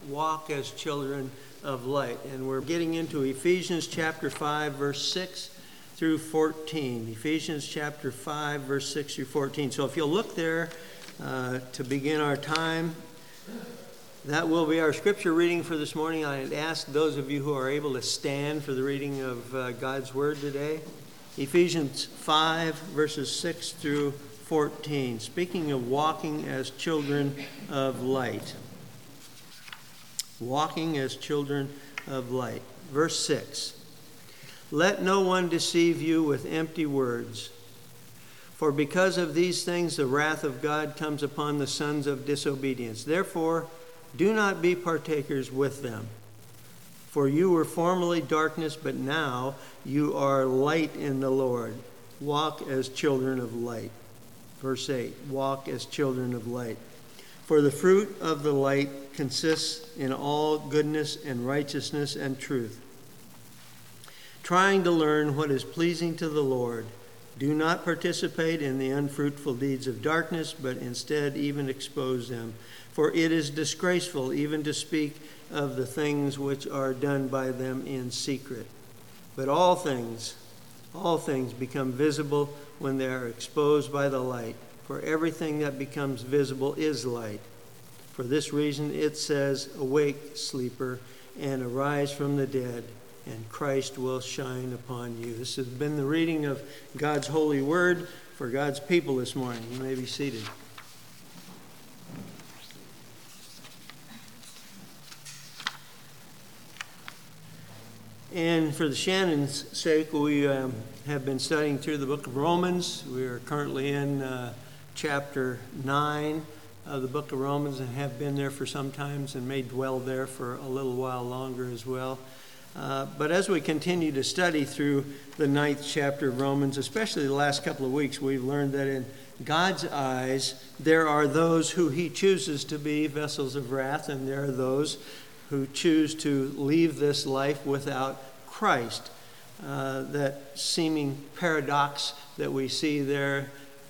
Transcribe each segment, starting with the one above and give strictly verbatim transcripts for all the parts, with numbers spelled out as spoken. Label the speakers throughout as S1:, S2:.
S1: walk as children of light. And we're getting into Ephesians chapter five, verse six through fourteen. Ephesians chapter five, verse six through fourteen. So if you'll look there uh, to begin our time, that will be our scripture reading for this morning. I'd ask those of you who are able to stand for the reading of uh, God's word today. Ephesians five, verses six through fourteen. Speaking of walking as children of light. Walking as children of light. Verse six. Let no one deceive you with empty words. For because of these things the wrath of God comes upon the sons of disobedience. Therefore, do not be partakers with them. For you were formerly darkness, but now you are light in the Lord. Walk as children of light. Verse eight, walk as children of light. For the fruit of the light consists in all goodness and righteousness and truth, trying to learn what is pleasing to the Lord. Do not participate in the unfruitful deeds of darkness, but instead even expose them. For it is disgraceful even to speak of the things which are done by them in secret. But all things, all things become visible when they are exposed by the light. For everything that becomes visible is light. For this reason it says, awake, sleeper, and arise from the dead, and Christ will shine upon you. This has been the reading of God's holy word for God's people this morning. You may be seated. And for the Shannon's sake, we um, have been studying through the book of Romans. We are currently in uh, chapter nine of the book of Romans and have been there for some times and may dwell there for a little while longer as well. Uh, but as we continue to study through the ninth chapter of Romans, especially the last couple of weeks, we've learned that in God's eyes, there are those who he chooses to be vessels of wrath, and there are those who choose to leave this life without Christ. Uh, that seeming paradox that we see there,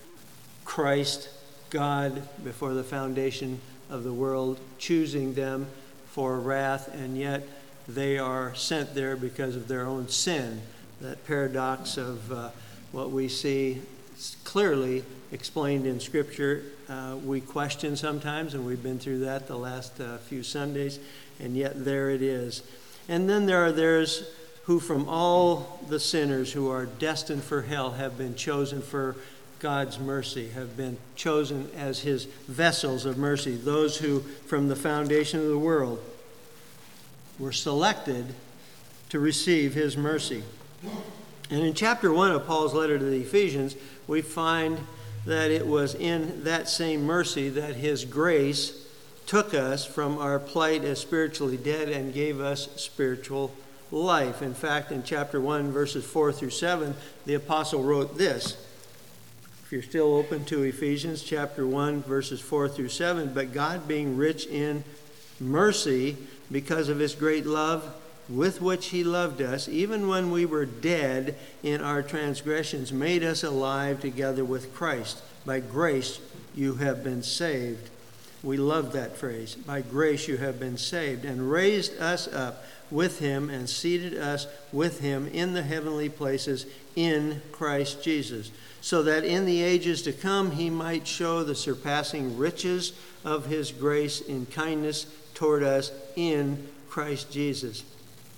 S1: Christ, God, before the foundation of the world, choosing them for wrath, and yet they are sent there because of their own sin. That paradox of uh, what we see clearly explained in Scripture, uh, we question sometimes, and we've been through that the last uh, few Sundays, and yet there it is. And then there are those who from all the sinners who are destined for hell have been chosen for God's mercy, have been chosen as his vessels of mercy, those who from the foundation of the world were selected to receive his mercy. And in chapter one of Paul's letter to the Ephesians, we find that it was in that same mercy that his grace took us from our plight as spiritually dead and gave us spiritual life. In fact, in chapter one, verses four through seven, the apostle wrote this. If you're still open to Ephesians chapter one, verses four through seven, but God being rich in mercy because of his great love with which he loved us, even when we were dead in our transgressions, made us alive together with Christ. By grace you have been saved. We love that phrase. By grace you have been saved, and raised us up with him and seated us with him in the heavenly places in Christ Jesus, so that in the ages to come he might show the surpassing riches of his grace in kindness toward us in Christ Jesus.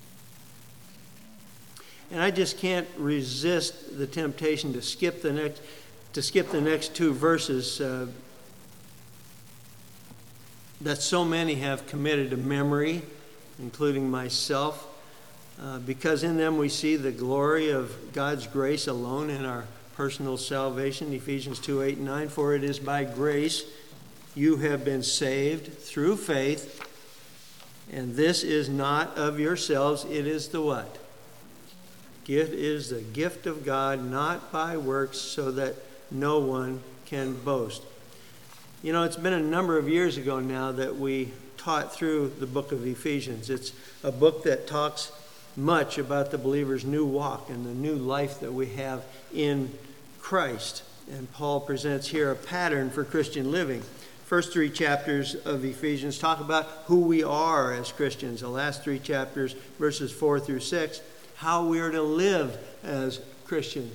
S1: And I just can't resist the temptation to skip the next to skip the next two verses uh, that so many have committed to memory, including myself, uh, because in them we see the glory of God's grace alone in our personal salvation. Ephesians two, eight, and nine, for it is by grace you have been saved through faith, and this is not of yourselves, it is the what? It is the gift of God, not by works, so that no one can boast. You know, it's been a number of years ago now that we taught through the book of Ephesians. It's a book that talks much about the believer's new walk and the new life that we have in Christ. And Paul presents here a pattern for Christian living. first three chapters of Ephesians talk about who we are as Christians. The last three chapters, verses four through six, how we are to live as Christians.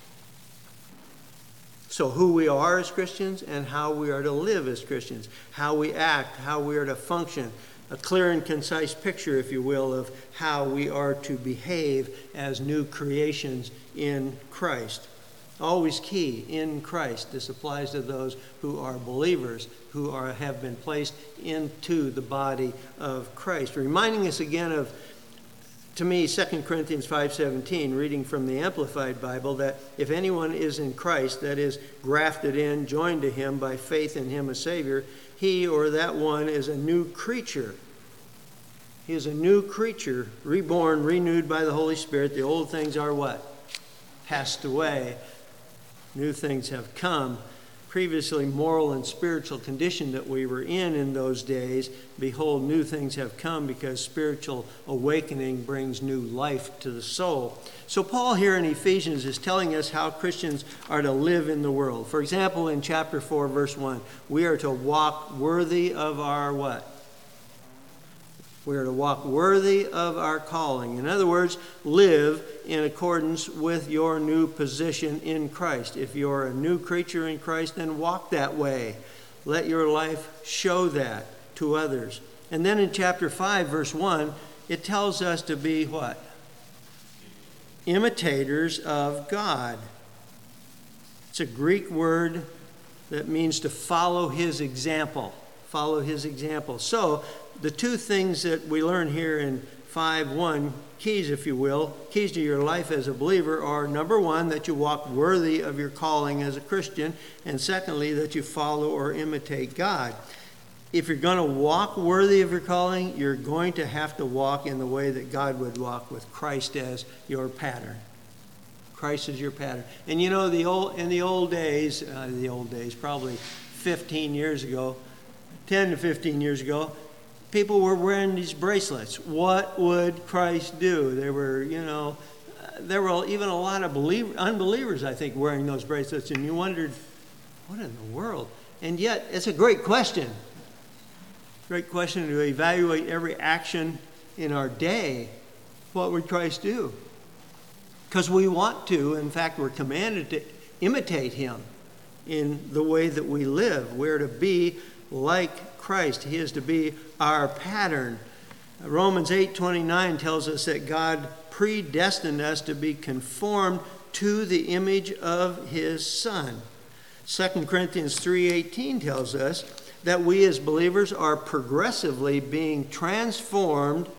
S1: So who we are as Christians and how we are to live as Christians. How we act, how we are to function. A clear and concise picture, if you will, of how we are to behave as new creations in Christ. Always key, in Christ. This applies to those who are believers, who are have been placed into the body of Christ. Reminding us again of, to me, Second Corinthians five seventeen, reading from the Amplified Bible, that if anyone is in Christ, that is, grafted in, joined to him by faith in him as Savior, he or that one is a new creature. He is a new creature, reborn, renewed by the Holy Spirit. The old things are what? Passed away. New things have come. Previously moral and spiritual condition that we were in in those days, behold, new things have come, because spiritual awakening brings new life to the soul. So Paul here in Ephesians is telling us how Christians are to live in the world. For example, in chapter four, verse one, we are to walk worthy of our what? We are to walk worthy of our calling. In other words, live in accordance with your new position in Christ. If you're a new creature in Christ, then walk that way. Let your life show that to others. And then in chapter five, verse one, it tells us to be what? Imitators of God. It's a Greek word that means to follow his example. Follow his example. So, the two things that we learn here in five one, keys, if you will, keys to your life as a believer are, number one, that you walk worthy of your calling as a Christian, and secondly, that you follow or imitate God. If you're going to walk worthy of your calling, you're going to have to walk in the way that God would walk, with Christ as your pattern. Christ is your pattern. And you know, the old in the old days, uh, the old days, probably fifteen years ago, ten to fifteen years ago, people were wearing these bracelets. What would Christ do? There were, you know, uh, there were even a lot of believer, unbelievers, I think, wearing those bracelets. And you wondered, what in the world? And yet, it's a great question. Great question to evaluate every action in our day. What would Christ do? Because we want to, in fact, we're commanded to imitate him in the way that we live. We're to be like Christ. He is to be our pattern. Romans eight twenty-nine tells us that God predestined us to be conformed to the image of his Son. Second Corinthians three eighteen tells us that we as believers are progressively being transformed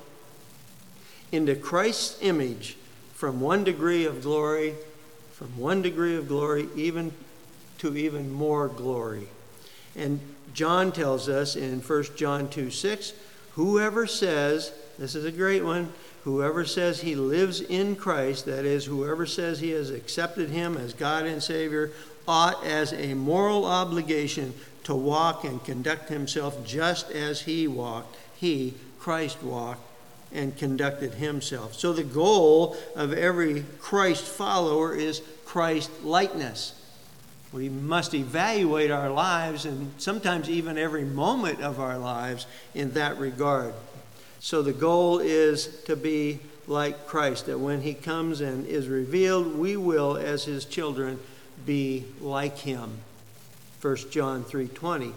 S1: into Christ's image, from one degree of glory, from one degree of glory, even to even more glory. And John tells us in First John two six, whoever says, this is a great one, whoever says he lives in Christ, that is, whoever says he has accepted him as God and Savior, ought as a moral obligation to walk and conduct himself just as he walked, he, Christ, walked and conducted himself. So the goal of every Christ follower is Christ likeness. We must evaluate our lives, and sometimes even every moment of our lives, in that regard. So the goal is to be like Christ, that when he comes and is revealed, we will, as his children, be like him. First John three twenty.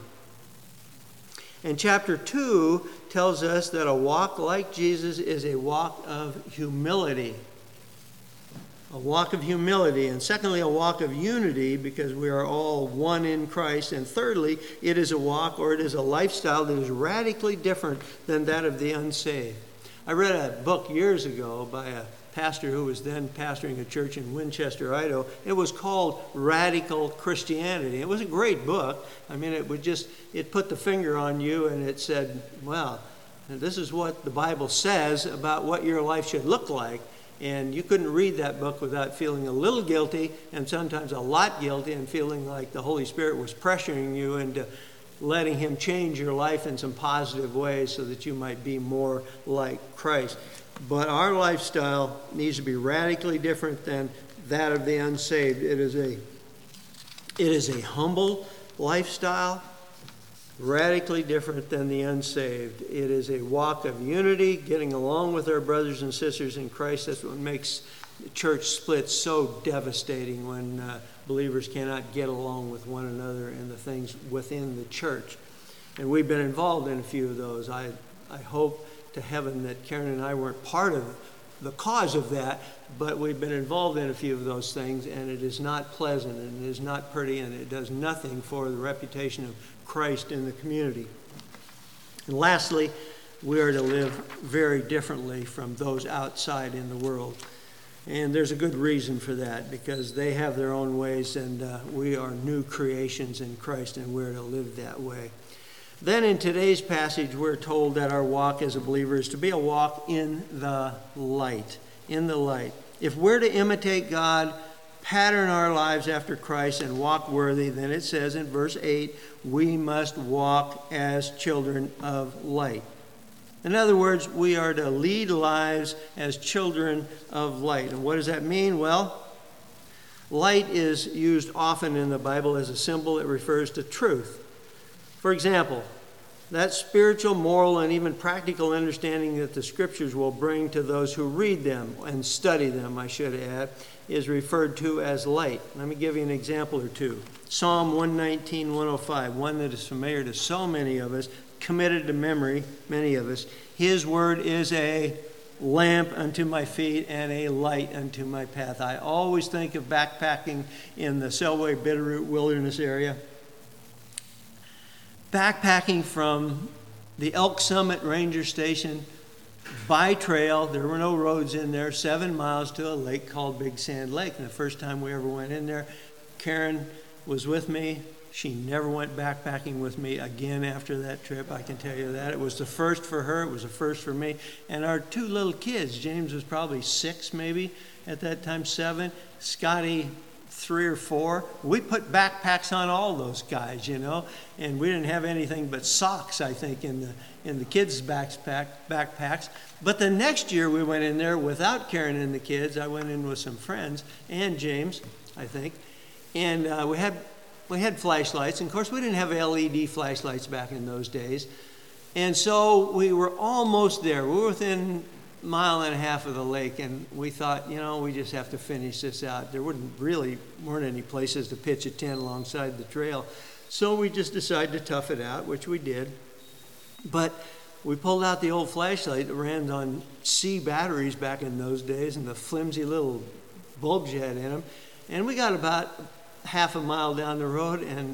S1: And chapter two tells us that a walk like Jesus is a walk of humility. A walk of humility. And secondly, a walk of unity, because we are all one in Christ. And thirdly, it is a walk, or it is a lifestyle that is radically different than that of the unsaved. I read a book years ago by a pastor who was then pastoring a church in Winchester, Idaho. It was called Radical Christianity. It was a great book. I mean, it would just, it put the finger on you and it said, well, this is what the Bible says about what your life should look like. And you couldn't read that book without feeling a little guilty, and sometimes a lot guilty, and feeling like the Holy Spirit was pressuring you into letting him change your life in some positive ways so that you might be more like Christ. But our lifestyle needs to be radically different than that of the unsaved. It is a, it is a humble lifestyle. radically different than the unsaved. It is a walk of unity, getting along with our brothers and sisters in Christ. That's what makes the church splits so devastating, when uh, believers cannot get along with one another in the things within the church. And we've been involved in a few of those. I, I hope to heaven that Karen and I weren't part of the cause of that, but we've been involved in a few of those things, and it is not pleasant, and it is not pretty, and it does nothing for the reputation of Christ in the community. And lastly, we are to live very differently from those outside in the world. And there's a good reason for that, because they have their own ways, and uh, we are new creations in Christ, and we're to live that way. Then in today's passage, we're told that our walk as a believer is to be a walk in the light, in the light. If we're to imitate God, pattern our lives after Christ, and walk worthy, then it says in verse eight, we must walk as children of light. In other words, we are to lead lives as children of light. And what does that mean? Well, light is used often in the Bible as a symbol that refers to truth. For example, that spiritual, moral, and even practical understanding that the Scriptures will bring to those who read them and study them, I should add, is referred to as light. Let me give you an example or two. Psalm one nineteen, one oh five, one that is familiar to so many of us, committed to memory, many of us. His word is a lamp unto my feet and a light unto my path. I always think of backpacking in the Selway Bitterroot Wilderness area. Backpacking from the Elk Summit Ranger Station by trail. There were no roads in there, seven miles to a lake called Big Sand Lake. And the first time we ever went in there, Karen was with me. She never went backpacking with me again after that trip, I can tell you that. It was the first for her, it was the first for me. And our two little kids, James was probably six maybe at that time, seven. Scotty, three or four. We put backpacks on all those guys, you know, and we didn't have anything but socks, I think, in the in the kids' backpack, backpacks. But the next year we went in there without Karen and the kids. I went in with some friends and James, I think, and uh, we had we had flashlights. And of course, we didn't have L E D flashlights back in those days, and so we were almost there. We were within mile and a half of the lake, and we thought, you know, we just have to finish this out. There wouldn't really weren't any places to pitch a tent alongside the trail, so we just decided to tough it out, which we did. But we pulled out the old flashlight that ran on C batteries back in those days, and the flimsy little bulbs you had in them, and we got about half a mile down the road, and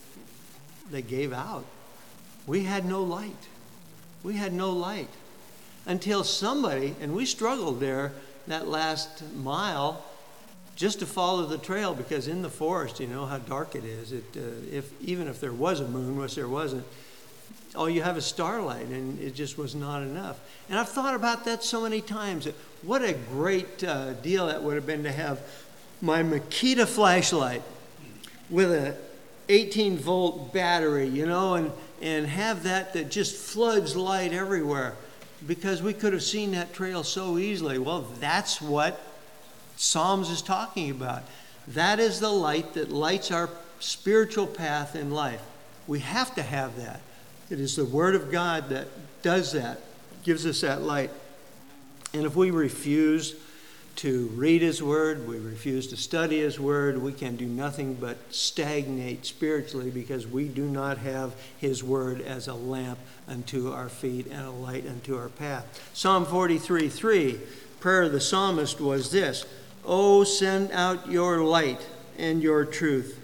S1: they gave out. We had no light. We had no light. Until somebody, and we struggled there that last mile just to follow the trail, because in the forest, you know how dark it is. It, uh, if even if there was a moon, which there wasn't, all you have is starlight, and it just was not enough. And I've thought about that so many times. What a great uh, deal that would have been to have my Makita flashlight with a eighteen volt battery, you know, and, and have that that just floods light everywhere, because we could have seen that trail so easily. Well, that's what Psalms is talking about. That is the light that lights our spiritual path in life. We have to have that. It is the Word of God that does that, gives us that light. And if we refuse to read His Word, we refuse to study His Word, we can do nothing but stagnate spiritually, because we do not have His Word as a lamp unto our feet and a light unto our path. Psalm forty-three, three, prayer of the psalmist was this: "Oh, send out your light and your truth.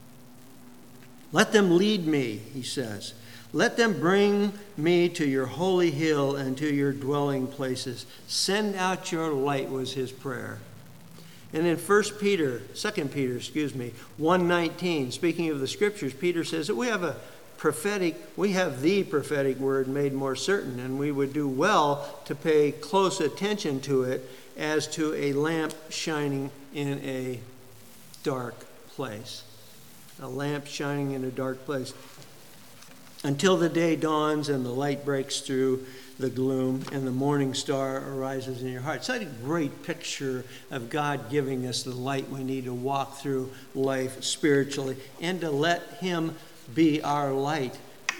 S1: Let them lead me," he says. "Let them bring me to your holy hill and to your dwelling places." Send out your light was his prayer. And in First Peter, Second Peter, excuse me, one nineteen, speaking of the Scriptures, Peter says that we have a prophetic, we have the prophetic word made more certain, and we would do well to pay close attention to it as to a lamp shining in a dark place. A lamp shining in a dark place. Until the day dawns and the light breaks through the gloom and the morning star arises in your heart. Such a great picture of God giving us the light we need to walk through life spiritually, and to let Him be our light.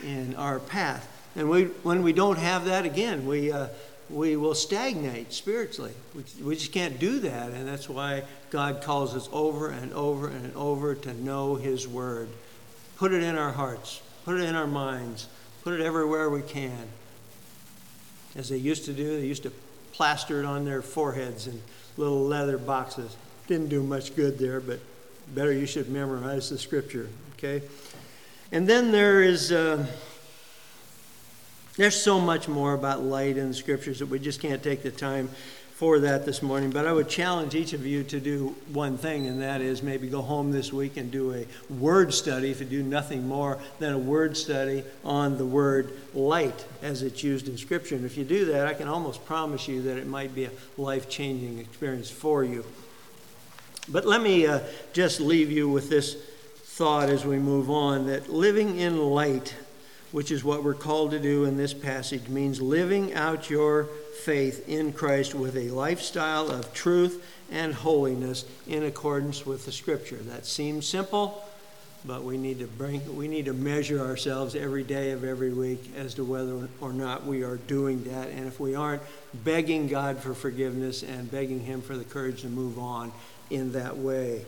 S1: in our path. And we, when we don't have that, again, we uh, we will stagnate spiritually. We, we just can't do that, and that's why God calls us over and over and over to know His Word. Put it in our hearts. Put it in our minds. Put it everywhere we can. As they used to do, they used to plaster it on their foreheads in little leather boxes. Didn't do much good there, but better you should memorize the Scripture, okay? And then there is, uh, there's so much more about light in the Scriptures that we just can't take the time for that this morning. But I would challenge each of you to do one thing, and that is maybe go home this week and do a word study, if you do nothing more than a word study on the word light as it's used in Scripture. And if you do that, I can almost promise you that it might be a life-changing experience for you. But let me uh, just leave you with this thought as we move on, that living in light, which is what we're called to do in this passage, means living out your faith in Christ with a lifestyle of truth and holiness in accordance with the Scripture. That seems simple, but we need to bring, we need to measure ourselves every day of every week as to whether or not we are doing that. And if we aren't, begging God for forgiveness and begging Him for the courage to move on in that way.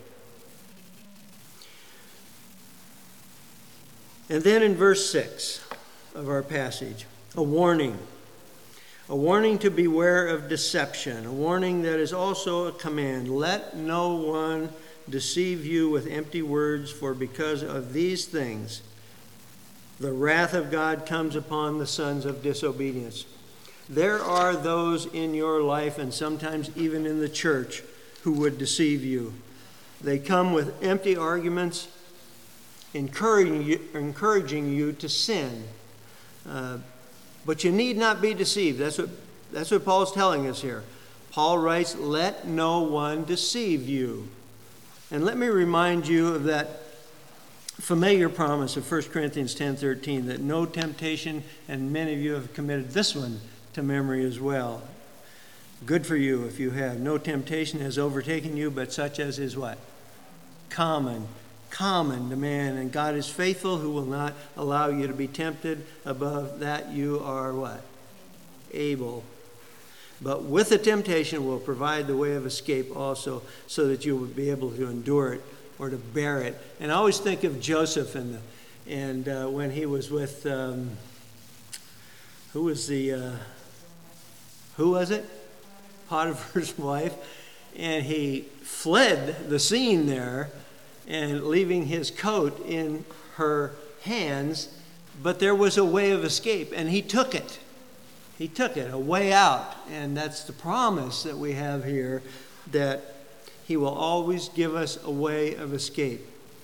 S1: And then in verse six of our passage, a warning. A warning to beware of deception. A warning that is also a command. Let no one deceive you with empty words, for because of these things the wrath of God comes upon the sons of disobedience. There are those in your life, and sometimes even in the church, who would deceive you. They come with empty arguments, encouraging you, encouraging you to sin. Uh, but you need not be deceived. That's what, that's what Paul's telling us here. Paul writes, let no one deceive you. And let me remind you of that familiar promise of First Corinthians ten thirteen, that no temptation, and many of you have committed this one to memory as well. Good for you if you have. No temptation has overtaken you, but such as is what? Common. Common to man. And God is faithful, who will not allow you to be tempted above that you are what? Able. But with the temptation will provide the way of escape also, so that you will be able to endure it or to bear it. And I always think of Joseph and, the, and uh, when he was with, um, who was the, uh, who was it? Potiphar's wife, and he fled the scene there and leaving his coat in her hands, but there was a way of escape, and he took it. He took it, a way out, and that's the promise that we have here, that He will always give us a way of escape.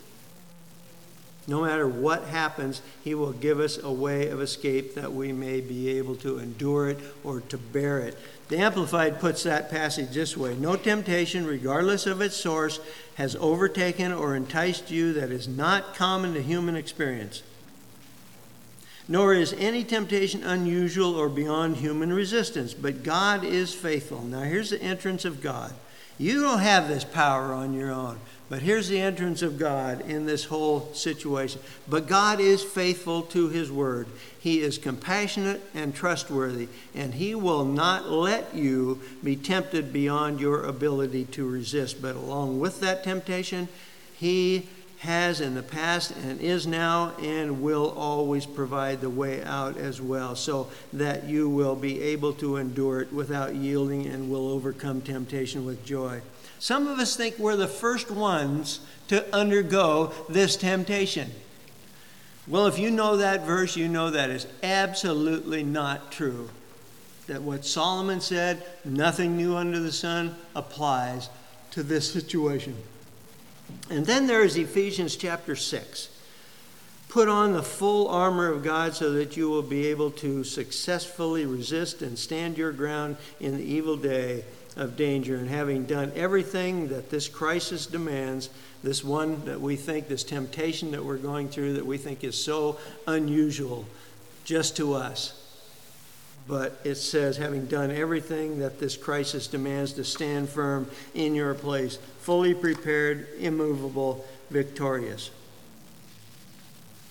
S1: No matter what happens, He will give us a way of escape that we may be able to endure it or to bear it. The Amplified puts that passage this way: no temptation, regardless of its source, has overtaken or enticed you that is not common to human experience. Nor is any temptation unusual or beyond human resistance, but God is faithful. Now here's the entrance of God. You don't have this power on your own, but here's the entrance of God in this whole situation. But God is faithful to His word. He is compassionate and trustworthy, and He will not let you be tempted beyond your ability to resist. But along with that temptation, He has in the past and is now and will always provide the way out as well, so that you will be able to endure it without yielding and will overcome temptation with joy. Some of us think we're the first ones to undergo this temptation. Well, if you know that verse, you know that is absolutely not true. That what Solomon said, nothing new under the sun, applies to this situation. And then there is Ephesians chapter six. Put on the full armor of God so that you will be able to successfully resist and stand your ground in the evil day of danger. And having done everything that this crisis demands, this one that we think, this temptation that we're going through that we think is so unusual just to us. But it says, having done everything that this crisis demands, to stand firm in your place, fully prepared, immovable, victorious.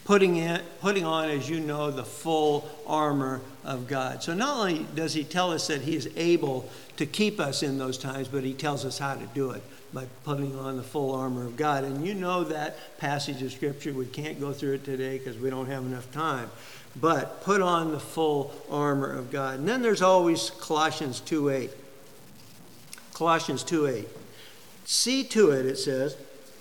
S1: putting in, putting on, as you know, the full armor of God. So not only does he tell us that he is able to keep us in those times, but he tells us how to do it by putting on the full armor of God. And you know that passage of Scripture. We can't go through it today because we don't have enough time. But put on the full armor of God. And then there's always Colossians two eight. Colossians two eight. See to it, it says,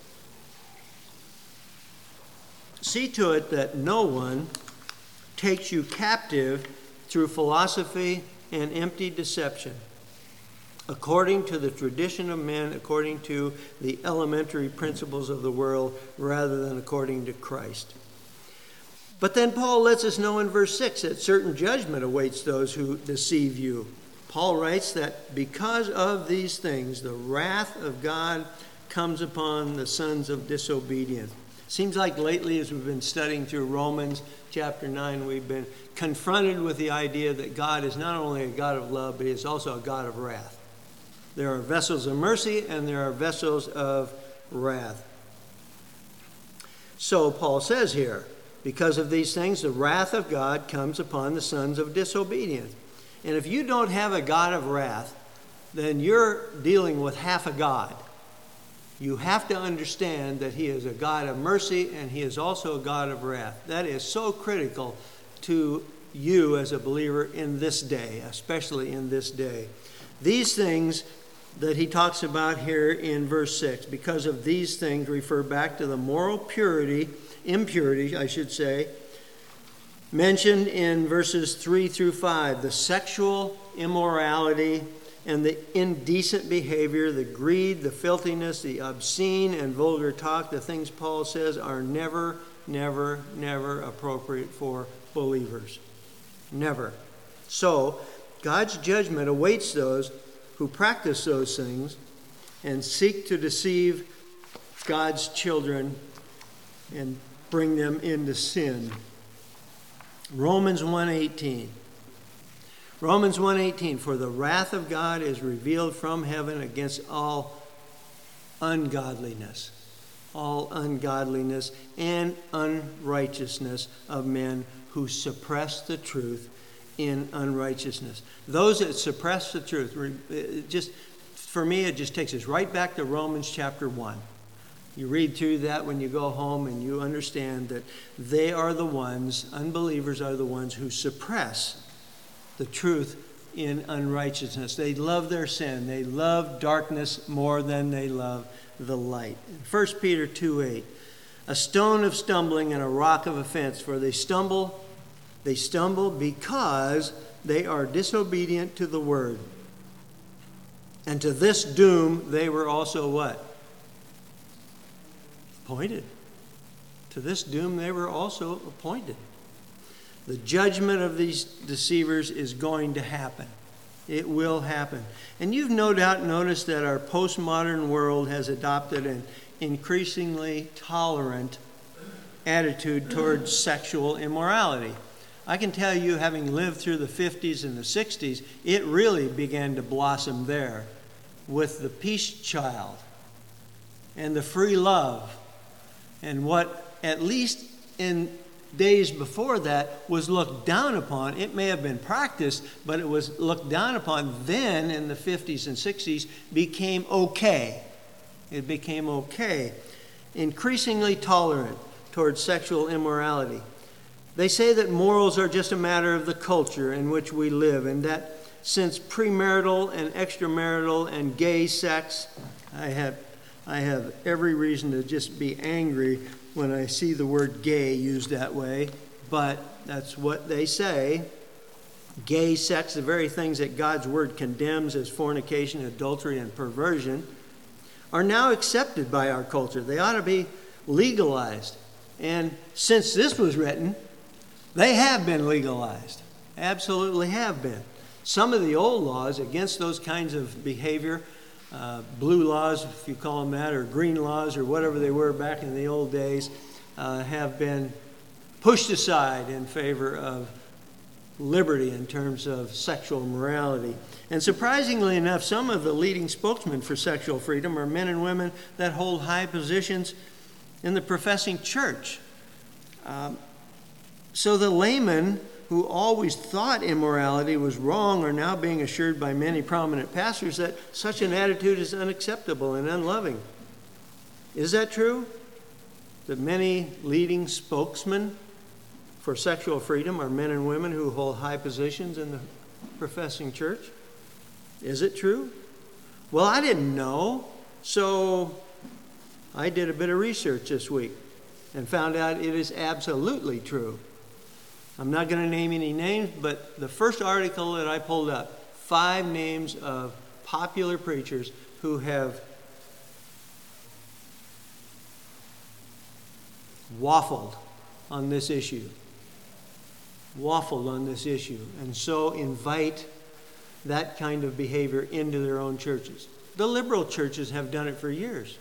S1: see to it that no one takes you captive through philosophy and empty deception, according to the tradition of men, according to the elementary principles of the world, rather than according to Christ. But then Paul lets us know in verse six that certain judgment awaits those who deceive you. Paul writes that because of these things, the wrath of God comes upon the sons of disobedience. Seems like lately, as we've been studying through Romans chapter nine, we've been confronted with the idea that God is not only a God of love, but he is also a God of wrath. There are vessels of mercy and there are vessels of wrath. So Paul says here, because of these things, the wrath of God comes upon the sons of disobedience. And if you don't have a God of wrath, then you're dealing with half a God. You have to understand that he is a God of mercy and he is also a God of wrath. That is so critical to you as a believer in this day, especially in this day. These things that he talks about here in verse six, because of these things, refer back to the moral purity, impurity, I should say, mentioned in verses three through five, the sexual immorality and the indecent behavior, the greed, the filthiness, the obscene and vulgar talk, the things Paul says are never, never, never appropriate for believers. Never. So, God's judgment awaits those who practice those things and seek to deceive God's children and bring them into sin. Romans one eighteen. Romans one eighteen, for the wrath of God is revealed from heaven against all ungodliness, all ungodliness and unrighteousness of men who suppress the truth in unrighteousness. Those that suppress the truth, it just for me, it just takes us right back to Romans chapter one. You read through that when you go home and you understand that they are the ones, unbelievers are the ones who suppress the truth in unrighteousness. They love their sin. They love darkness more than they love the light. First Peter two eight, a stone of stumbling and a rock of offense, for they stumble, they stumble because they are disobedient to the word. And to this doom they were also what? Appointed. To this doom they were also appointed. The judgment of these deceivers is going to happen. It will happen. And you've no doubt noticed that our postmodern world has adopted an increasingly tolerant attitude towards sexual immorality. I can tell you, having lived through the fifties and the sixties, it really began to blossom there with the peace child and the free love and what, at least in days before that, was looked down upon. It may have been practiced, but it was looked down upon then in the fifties and sixties, became okay. It became okay. Increasingly tolerant towards sexual immorality. They say that morals are just a matter of the culture in which we live, and that since premarital and extramarital and gay sex, I have I have every reason to just be angry when I see the word gay used that way, but that's what they say. Gay sex, the very things that God's word condemns as fornication, adultery, and perversion, are now accepted by our culture. They ought to be legalized. And since this was written, they have been legalized. Absolutely have been. Some of the old laws against those kinds of behavior, uh, blue laws, if you call them that, or green laws, or whatever they were back in the old days, uh, have been pushed aside in favor of liberty in terms of sexual morality. And surprisingly enough, some of the leading spokesmen for sexual freedom are men and women that hold high positions in the professing church. Um, so the layman who always thought immorality was wrong are now being assured by many prominent pastors that such an attitude is unacceptable and unloving. Is that true? That many leading spokesmen for sexual freedom are men and women who hold high positions in the professing church? Is it true? Well, I didn't know, so I did a bit of research this week and found out it is absolutely true. I'm not going to name any names, but the first article that I pulled up, five names of popular preachers who have waffled on this issue. Waffled on this issue, and so invite that kind of behavior into their own churches. The liberal churches have done it for years.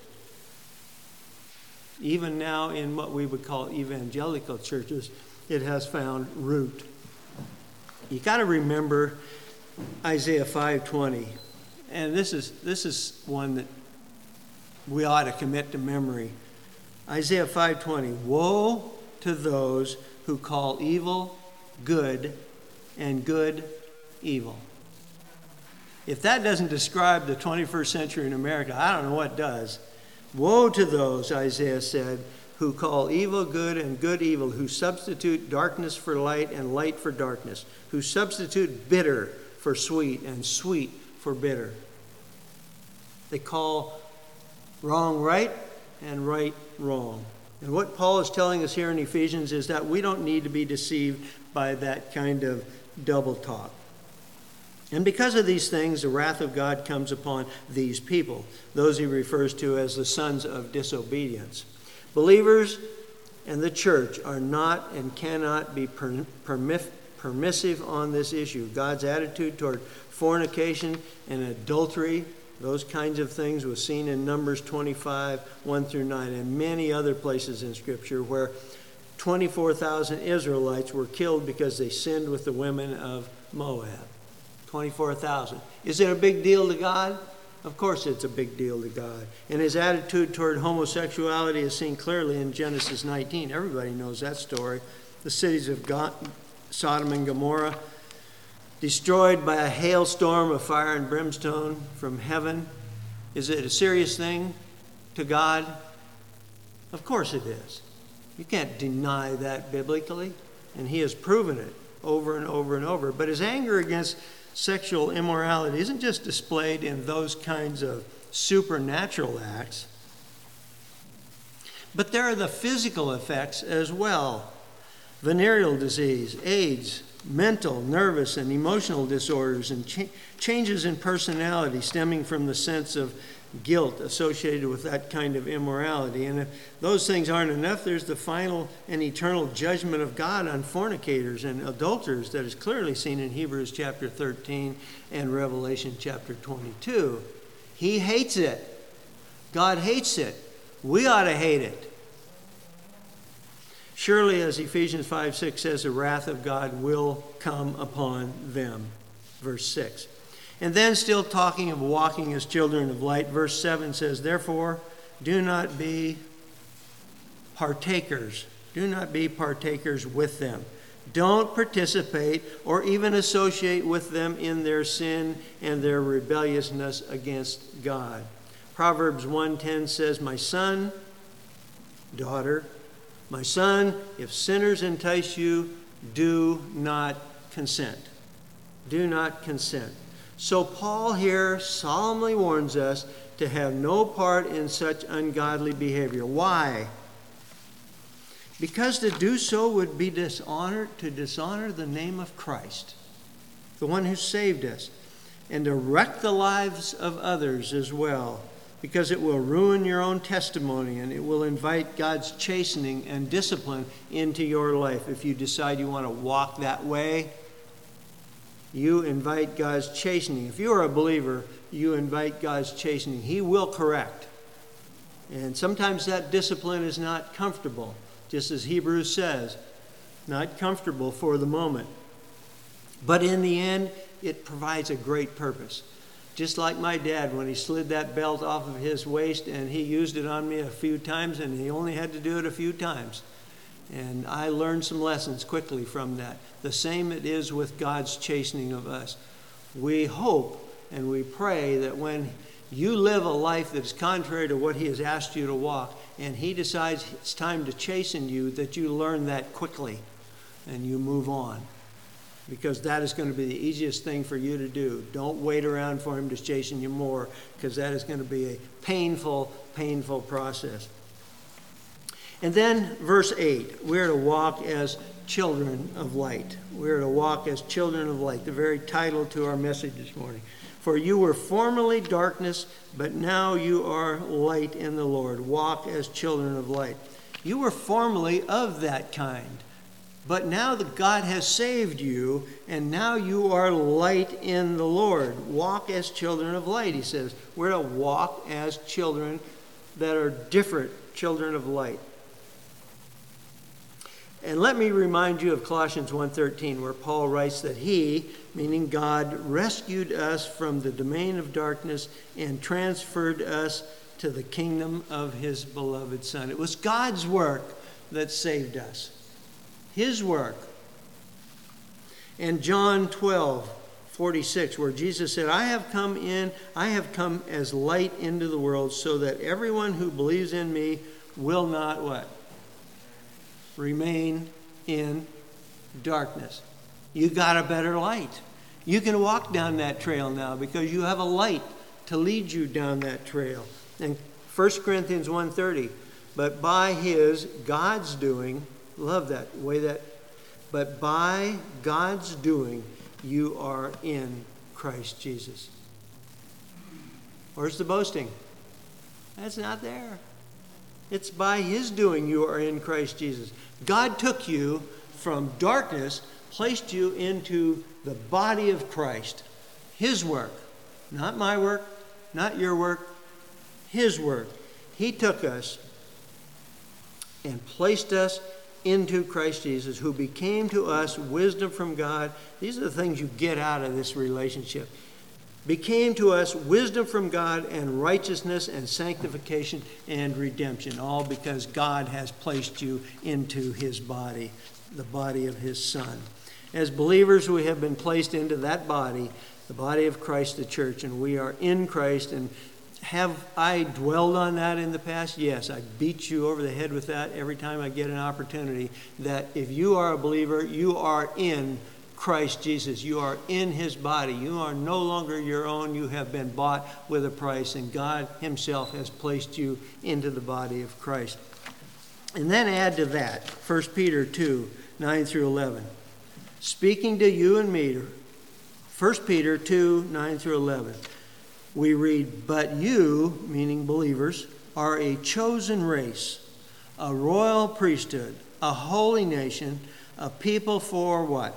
S1: Even now in what we would call evangelical churches, it has found root. You got to remember Isaiah five twenty, and this is this is one that we ought to commit to memory. Isaiah five twenty, woe to those who call evil good and good evil. If that doesn't describe the twenty-first century in America, I don't know what does. Woe to those, Isaiah said, who call evil good and good evil, who substitute darkness for light and light for darkness, who substitute bitter for sweet and sweet for bitter. They call wrong right and right wrong. And what Paul is telling us here in Ephesians is that we don't need to be deceived by that kind of double talk. And because of these things, the wrath of God comes upon these people, those he refers to as the sons of disobedience. Believers and the church are not and cannot be per- permif- permissive on this issue. God's attitude toward fornication and adultery, those kinds of things, was seen in Numbers twenty-five, one through nine, and many other places in Scripture where twenty-four thousand Israelites were killed because they sinned with the women of Moab. twenty-four thousand. Is it a big deal to God? Of course it's a big deal to God. And his attitude toward homosexuality is seen clearly in Genesis nineteen. Everybody knows that story. The cities of God, Sodom and Gomorrah, destroyed by a hailstorm of fire and brimstone from heaven. Is it a serious thing to God? Of course it is. You can't deny that biblically, and he has proven it over and over and over. But his anger against sexual immorality isn't just displayed in those kinds of supernatural acts, but there are the physical effects as well. Venereal disease, AIDS, mental, nervous, and emotional disorders, and cha- changes in personality stemming from the sense of guilt associated with that kind of immorality. And if those things aren't enough, there's the final and eternal judgment of God on fornicators and adulterers that is clearly seen in Hebrews chapter thirteen and Revelation chapter twenty-two. He hates it. God hates it. We ought to hate it. Surely, as Ephesians five six says, the wrath of God will come upon them. Verse six. And then, still talking of walking as children of light, verse seven says, therefore, do not be partakers. Do not be partakers with them. Don't participate or even associate with them in their sin and their rebelliousness against God. Proverbs one ten says, my son, daughter, my son, if sinners entice you, do not consent. Do not consent. So Paul here solemnly warns us to have no part in such ungodly behavior. Why? Because to do so would be dishonor, to dishonor the name of Christ, the one who saved us, and to wreck the lives of others as well, because it will ruin your own testimony and it will invite God's chastening and discipline into your life. If you decide you want to walk that way, you invite God's chastening. If you are a believer, you invite God's chastening. He will correct. And sometimes that discipline is not comfortable, just as Hebrews says, not comfortable for the moment. But in the end, it provides a great purpose. Just like my dad, when he slid that belt off of his waist and he used it on me a few times, and he only had to do it a few times. And I learned some lessons quickly from that. The same it is with God's chastening of us. We hope and we pray that when you live a life that is contrary to what he has asked you to walk, and he decides it's time to chasten you, that you learn that quickly and you move on. Because that is going to be the easiest thing for you to do. Don't wait around for him to chasten you more, because that is going to be a painful, painful process. And then verse eight, we're to walk as children of light. We're to walk as children of light, the very title to our message this morning. For you were formerly darkness, but now you are light in the Lord. Walk as children of light. You were formerly of that kind, but now that God has saved you, and now you are light in the Lord. Walk as children of light, he says. We're to walk as children that are different, children of light. And let me remind you of Colossians one thirteen, where Paul writes that he, meaning God, rescued us from the domain of darkness and transferred us to the kingdom of his beloved Son. It was God's work that saved us. His work. And John twelve forty-six, where Jesus said, I have come in, I have come as light into the world, so that everyone who believes in me will not what? Remain in darkness. You got a better light. You can walk down that trail now because you have a light to lead you down that trail. And First Corinthians one thirty, but by his, God's doing, love that way that, but by God's doing, you are in Christ Jesus. Where's the boasting? That's not there. It's by his doing you are in Christ Jesus. God took you from darkness, placed you into the body of Christ. His work. Not my work, not your work. His work. He took us and placed us into Christ Jesus, who became to us wisdom from God. These are the things you get out of this relationship. Became to us wisdom from God and righteousness and sanctification and redemption, all because God has placed you into his body, the body of his Son. As believers, we have been placed into that body, the body of Christ, the church, and we are in Christ. And have I dwelled on that in the past? Yes, I beat you over the head with that every time I get an opportunity, that if you are a believer, you are in Christ Jesus. You are in his body. You are no longer your own. You have been bought with a price, and God himself has placed you into the body of Christ. And then add to that, First Peter two, nine through eleven. Speaking to you and me, First Peter two, nine through eleven. We read, but you, meaning believers, are a chosen race, a royal priesthood, a holy nation, a people for what?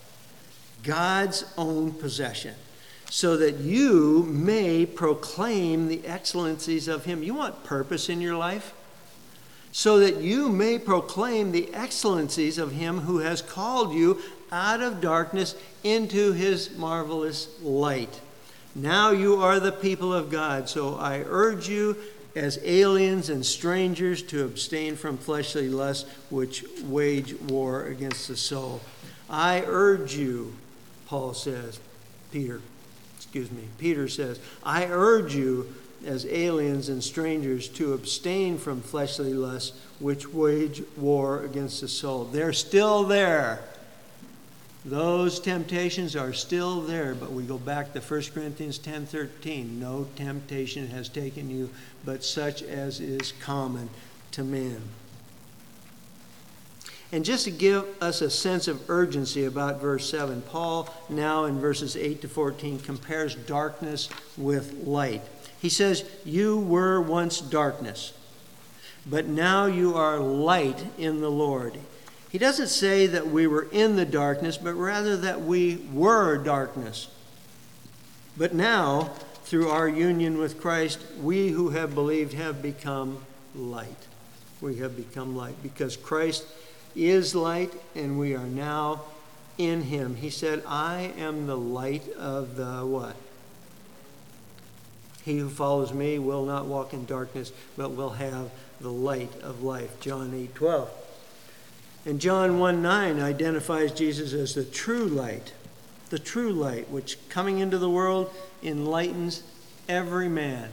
S1: God's own possession, so that you may proclaim the excellencies of him. You want purpose in your life? So that you may proclaim the excellencies of him who has called you out of darkness into his marvelous light. Now you are the people of God, so I urge you as aliens and strangers to abstain from fleshly lusts which wage war against the soul. I urge you, Paul says, Peter, excuse me, Peter says, I urge you as aliens and strangers to abstain from fleshly lusts which wage war against the soul. They're still there. Those temptations are still there, but we go back to First Corinthians ten thirteen. No temptation has taken you, but such as is common to man. And just to give us a sense of urgency about verse seven, Paul now in verses eight to fourteen compares darkness with light. He says, you were once darkness, but now you are light in the Lord. He doesn't say that we were in the darkness, but rather that we were darkness. But now, through our union with Christ, we who have believed have become light. We have become light because Christ is light, and we are now in him. He said, I am the light of the what? He who follows me will not walk in darkness, but will have the light of life. John eight twelve. And John one nine identifies Jesus as the true light, the true light, which coming into the world enlightens every man.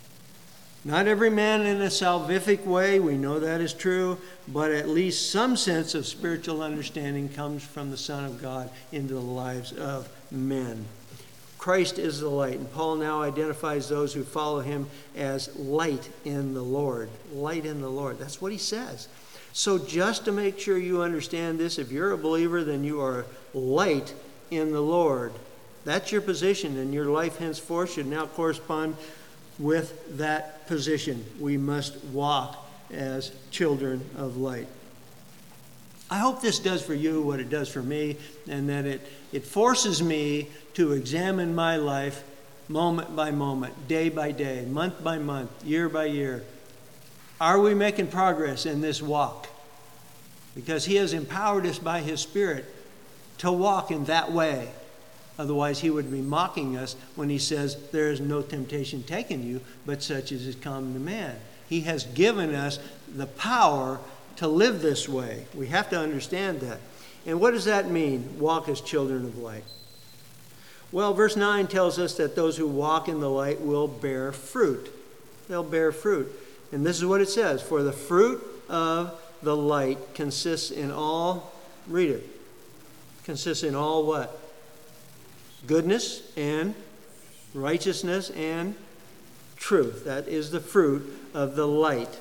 S1: Not every man in a salvific way, we know that is true, but at least some sense of spiritual understanding comes from the Son of God into the lives of men. Christ is the light, and Paul now identifies those who follow him as light in the Lord. Light in the Lord. That's what he says. So just to make sure you understand this, if you're a believer, then you are light in the Lord. That's your position, and your life henceforth should now correspond with that position. We must walk as children of light. I hope this does for you what it does for me, and that it, it forces me to examine my life moment by moment, day by day, month by month, year by year. Are we making progress in this walk? Because he has empowered us by his Spirit to walk in that way. Otherwise, he would be mocking us when he says, there is no temptation taken you, but such as is common to man. He has given us the power to live this way. We have to understand that. And what does that mean, walk as children of light? Well, verse nine tells us that those who walk in the light will bear fruit. They'll bear fruit. And this is what it says. For the fruit of the light consists in all, read it, consists in all what? Goodness and righteousness and truth. That is the fruit of the light.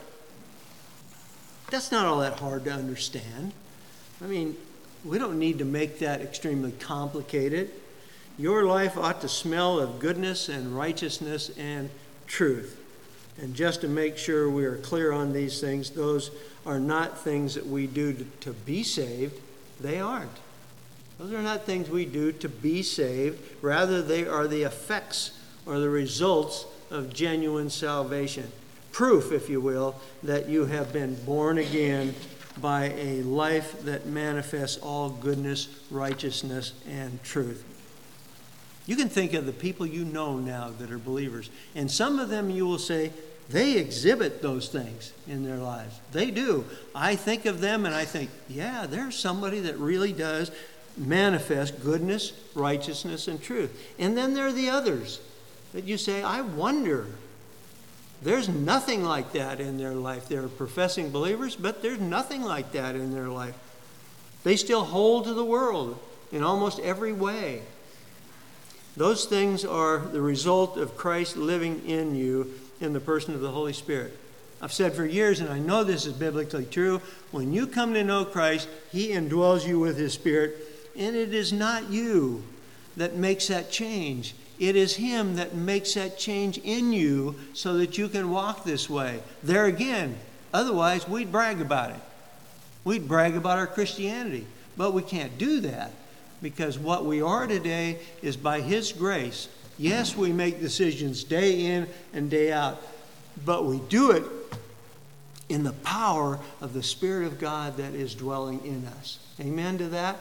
S1: That's not all that hard to understand. I mean, we don't need to make that extremely complicated. Your life ought to smell of goodness and righteousness and truth. And just to make sure we are clear on these things, those are not things that we do to, to be saved. They aren't. Those are not things we do to be saved. Rather, they are the effects or the results of genuine salvation. Proof, if you will, that you have been born again by a life that manifests all goodness, righteousness, and truth. You can think of the people you know now that are believers. And some of them you will say, they exhibit those things in their lives. They do. I think of them and I think, yeah, there's somebody that really does manifest goodness, righteousness, and truth. And then there are the others that you say, I wonder. There's nothing like that in their life. They're professing believers, but there's nothing like that in their life. They still hold to the world in almost every way. Those things are the result of Christ living in you in the person of the Holy Spirit. I've said for years, and I know this is biblically true, when you come to know Christ, he indwells you with his Spirit, and it is not you that makes that change. It is him that makes that change in you so that you can walk this way. There again, otherwise we'd brag about it. We'd brag about our Christianity, but we can't do that. Because what we are today is by his grace. Yes, we make decisions day in and day out, but we do it in the power of the Spirit of God that is dwelling in us. Amen to that?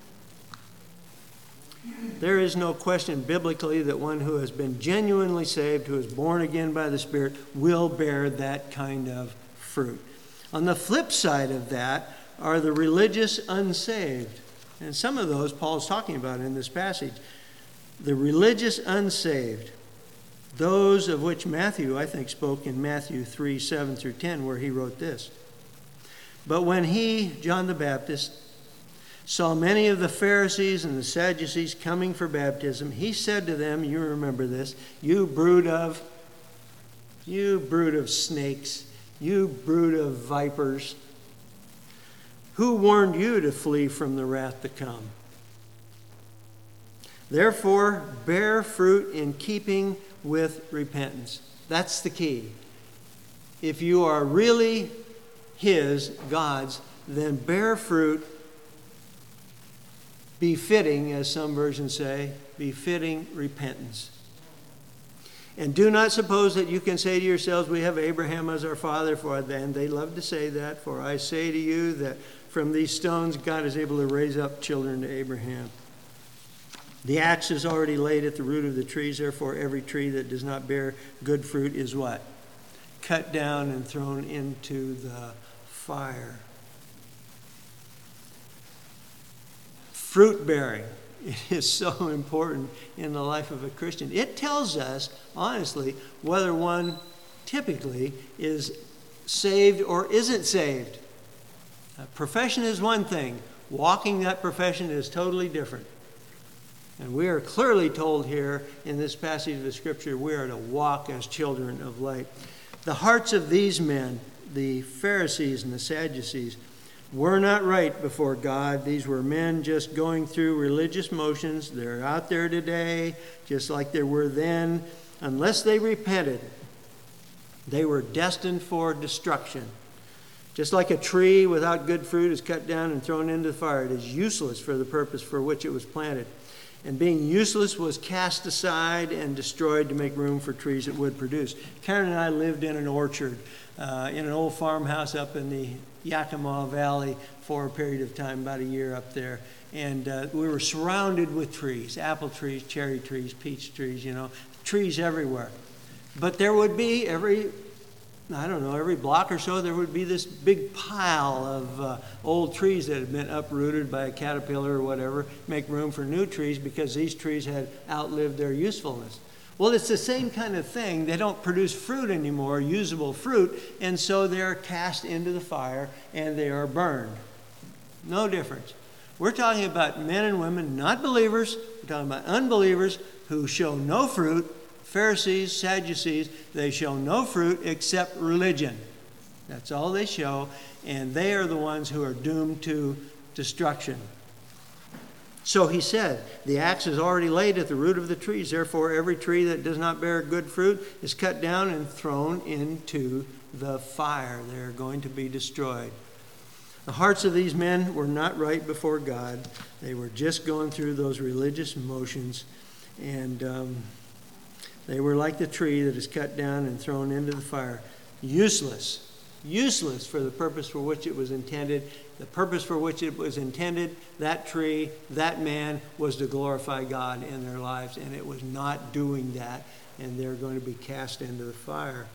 S1: There is no question biblically that one who has been genuinely saved, who is born again by the Spirit, will bear that kind of fruit. On the flip side of that are the religious unsaved. And some of those Paul's talking about in this passage. The religious unsaved, those of which Matthew, I think, spoke in Matthew three, seven through ten, where he wrote this. But when he, John the Baptist, saw many of the Pharisees and the Sadducees coming for baptism, he said to them, you remember this, you brood of, you brood of snakes, you brood of vipers, who warned you to flee from the wrath to come? Therefore, bear fruit in keeping with repentance. That's the key. If you are really his, God's, then bear fruit befitting, as some versions say, befitting repentance. And do not suppose that you can say to yourselves, we have Abraham as our father, for then they love to say that. For I say to you that from these stones God is able to raise up children to Abraham. The axe is already laid at the root of the trees, therefore every tree that does not bear good fruit is what? Cut down and thrown into the fire. Fruit bearing. It is so important in the life of a Christian. It tells us, honestly, whether one typically is saved or isn't saved. A profession is one thing. Walking that profession is totally different. And we are clearly told here in this passage of the Scripture, we are to walk as children of light. The hearts of these men, the Pharisees and the Sadducees, were not right before God. These were men just going through religious motions. They're out there today, just like they were then. Unless they repented, they were destined for destruction. Just like a tree without good fruit is cut down and thrown into the fire, it is useless for the purpose for which it was planted. And being useless was cast aside and destroyed to make room for trees that would produce. Karen and I lived in an orchard, uh, in an old farmhouse up in the Yakima Valley for a period of time, about a year up there. And uh, we were surrounded with trees, apple trees, cherry trees, peach trees, you know, trees everywhere. But there would be every, I don't know, every block or so, there would be this big pile of uh, old trees that had been uprooted by a caterpillar or whatever, make room for new trees because these trees had outlived their usefulness. Well, it's the same kind of thing. They don't produce fruit anymore, usable fruit, and so they're cast into the fire and they are burned. No difference. We're talking about men and women, not believers. We're talking about unbelievers who show no fruit. Pharisees, Sadducees, they show no fruit except religion. That's all they show, and they are the ones who are doomed to destruction. So he said, the axe is already laid at the root of the trees. Therefore, every tree that does not bear good fruit is cut down and thrown into the fire. They're going to be destroyed. The hearts of these men were not right before God. They were just going through those religious motions, and um, they were like the tree that is cut down and thrown into the fire. Useless. Useless for the purpose for which it was intended. The purpose for which it was intended, that tree, that man, was to glorify God in their lives, and it was not doing that, and they're going to be cast into the fire.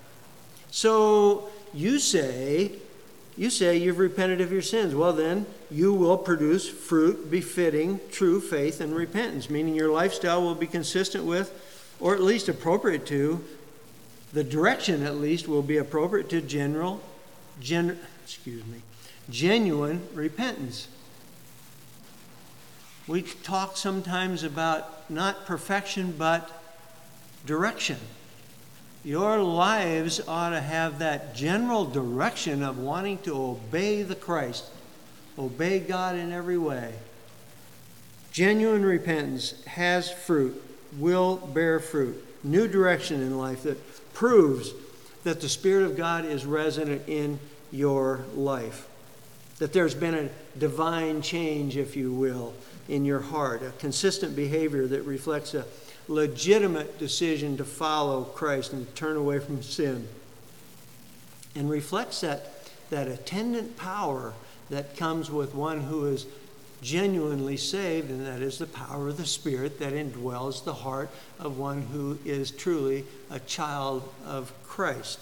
S1: So you say, you say you've repented of your sins. Well then, you will produce fruit befitting true faith and repentance, meaning your lifestyle will be consistent with, or at least appropriate to, the direction at least will be appropriate to general, gen, excuse me, genuine repentance. We talk sometimes about not perfection, but direction. Your lives ought to have that general direction of wanting to obey the Christ, obey God in every way. Genuine repentance has fruit, will bear fruit, new direction in life that proves that the Spirit of God is resident in your life, that there's been a divine change, if you will, in your heart, a consistent behavior that reflects a legitimate decision to follow Christ and to turn away from sin, and reflects that, that attendant power that comes with one who is genuinely saved, and that is the power of the Spirit that indwells the heart of one who is truly a child of Christ.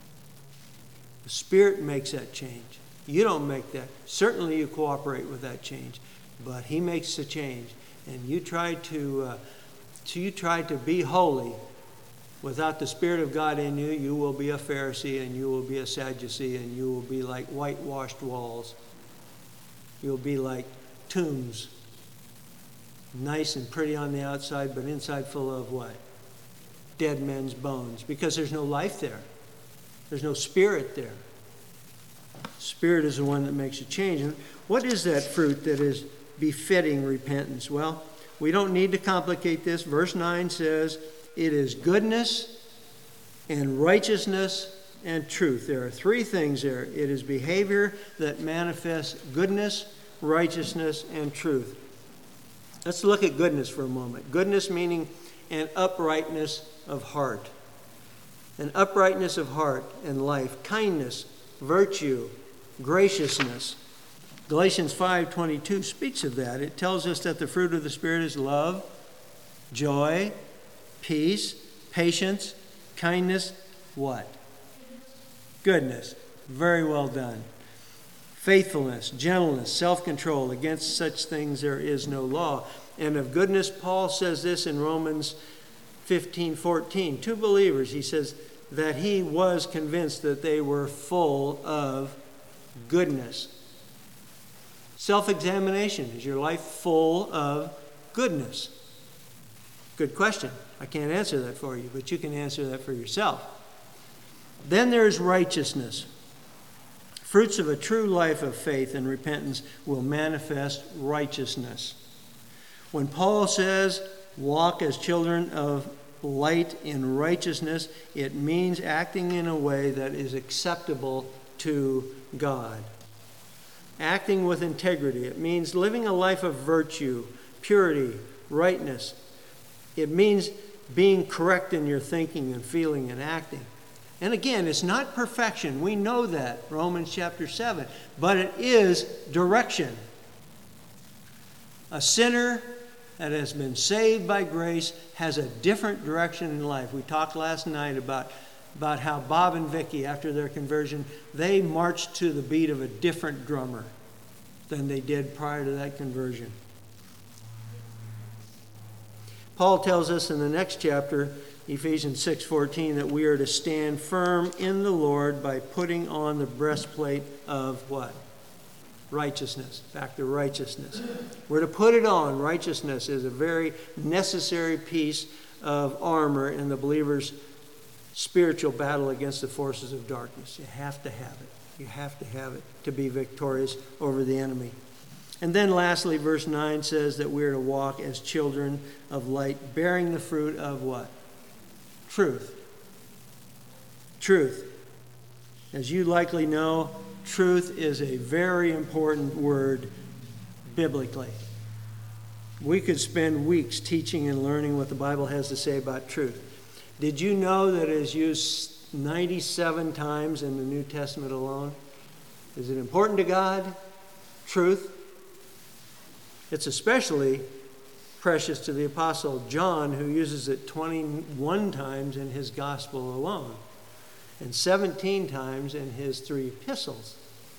S1: The Spirit makes that change. You don't make that. Certainly you cooperate with that change, but He makes the change. And you try to, uh, to you try to be holy without the Spirit of God in you, you will be a Pharisee and you will be a Sadducee and you will be like whitewashed walls. You'll be like tombs, nice and pretty on the outside, but inside full of what? Dead men's bones, because there's no life there. There's no Spirit there. Spirit is the one that makes a change. And what is that fruit that is befitting repentance? Well, we don't need to complicate this. Verse nine says, it is goodness and righteousness and truth. There are three things there. It is behavior that manifests goodness, righteousness, and truth. Let's look at goodness for a moment. Goodness meaning an uprightness of heart. An uprightness of heart and life. Kindness, virtue, graciousness. Galatians five twenty-two speaks of that. It tells us that the fruit of the Spirit is love, joy, peace, patience, kindness, what? Goodness. Very well done. faithfulness, gentleness, self-control. Against such things there is no law. And of goodness, Paul says this in Romans fifteen fourteen. To believers, he says that he was convinced that they were full of goodness. Self-examination. Is your life full of goodness? Good question. I can't answer that for you, but you can answer that for yourself. Then there's righteousness. Fruits of a true life of faith and repentance will manifest righteousness. When Paul says, walk as children of light in righteousness, it means acting in a way that is acceptable to God. Acting with integrity. It means living a life of virtue, purity, rightness. It means being correct in your thinking and feeling and acting. And again, it's not perfection. We know that, Romans chapter seven. But it is direction. A sinner that has been saved by grace has a different direction in life. We talked last night about, about how Bob and Vicky, after their conversion, they marched to the beat of a different drummer than they did prior to that conversion. Paul tells us in the next chapter, Ephesians six fourteen, that we are to stand firm in the Lord by putting on the breastplate of what? Righteousness. Back to righteousness. We're to put it on. Righteousness is a very necessary piece of armor in the believer's spiritual battle against the forces of darkness. You have to have it. You have to have it to be victorious over the enemy. And then lastly, verse nine says that we're to walk as children of light, bearing the fruit of what? Truth. Truth. As you likely know, truth is a very important word biblically. We could spend weeks teaching and learning what the Bible has to say about truth. Did you know that it is used ninety-seven times in the New Testament alone? Is it important to God? Truth. It's especially precious to the Apostle John, who uses it twenty-one times in his gospel alone and seventeen times in his three epistles.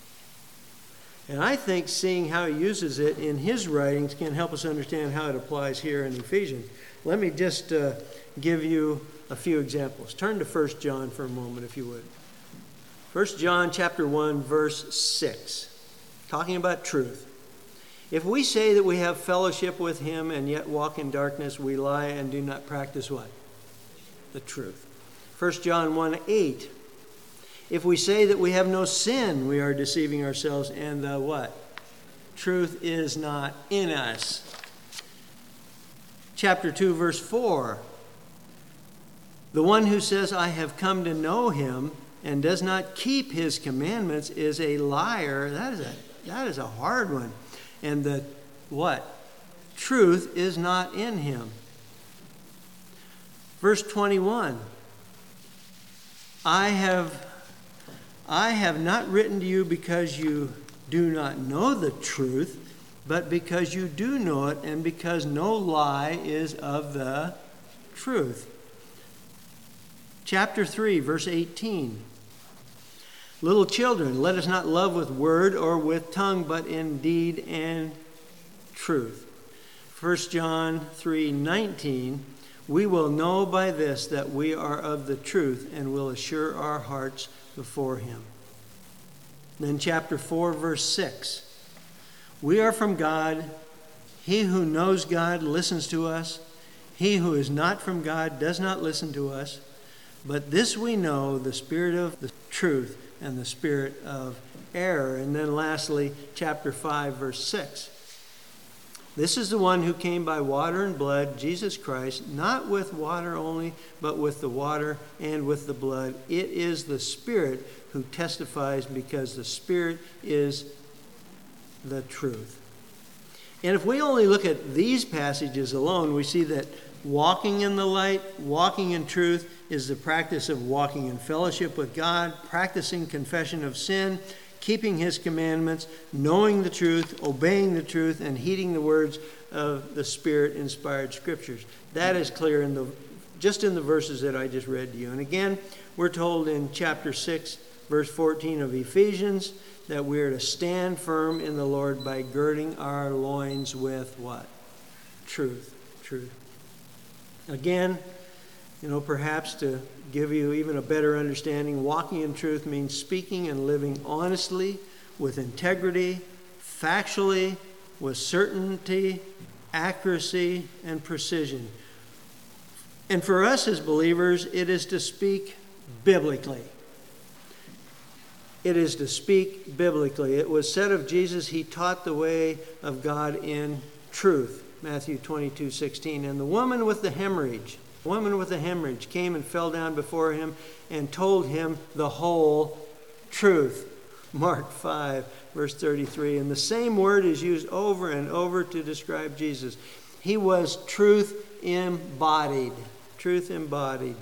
S1: And I think seeing how he uses it in his writings can help us understand how it applies here in Ephesians. Let me just uh, give you a few examples. Turn to First John for a moment, if you would. First John chapter one, verse six, talking about truth. If we say that we have fellowship with him and yet walk in darkness, we lie and do not practice what? The truth. First John one eight. If we say that we have no sin, we are deceiving ourselves, and the what? Truth is not in us. Chapter two, verse four. The one who says, I have come to know him, and does not keep his commandments is a liar. That is a, that is a hard one. And the what? Truth is not in him. Verse twenty-one. I have, I have not written to you because you do not know the truth, but because you do know it, and because no lie is of the truth. Chapter three, verse eighteen. Little children, let us not love with word or with tongue, but in deed and truth. First John three nineteen, we will know by this that we are of the truth and will assure our hearts before him. Then chapter four, verse six, we are from God. He who knows God listens to us. He who is not from God does not listen to us. But this we know, the spirit of the truth and the spirit of error. And then lastly, chapter five, verse six. This is the one who came by water and blood, Jesus Christ, not with water only, but with the water and with the blood. It is the Spirit who testifies, because the Spirit is the truth. And if we only look at these passages alone, we see that walking in the light, walking in truth, is the practice of walking in fellowship with God, practicing confession of sin, keeping his commandments, knowing the truth, obeying the truth, and heeding the words of the Spirit-inspired scriptures. That is clear in the just in the verses that I just read to you. And again, we're told in chapter six, verse fourteen of Ephesians, that we are to stand firm in the Lord by girding our loins with what? Truth. Truth. Again, you know, perhaps to give you even a better understanding, walking in truth means speaking and living honestly, with integrity, factually, with certainty, accuracy, and precision. And for us as believers, it is to speak biblically. It is to speak biblically. It was said of Jesus, he taught the way of God in truth. Matthew twenty-two sixteen. And the woman with the hemorrhage, the woman with the hemorrhage came and fell down before him and told him the whole truth. Mark five, verse thirty-three. And the same word is used over and over to describe Jesus. He was truth embodied. Truth embodied.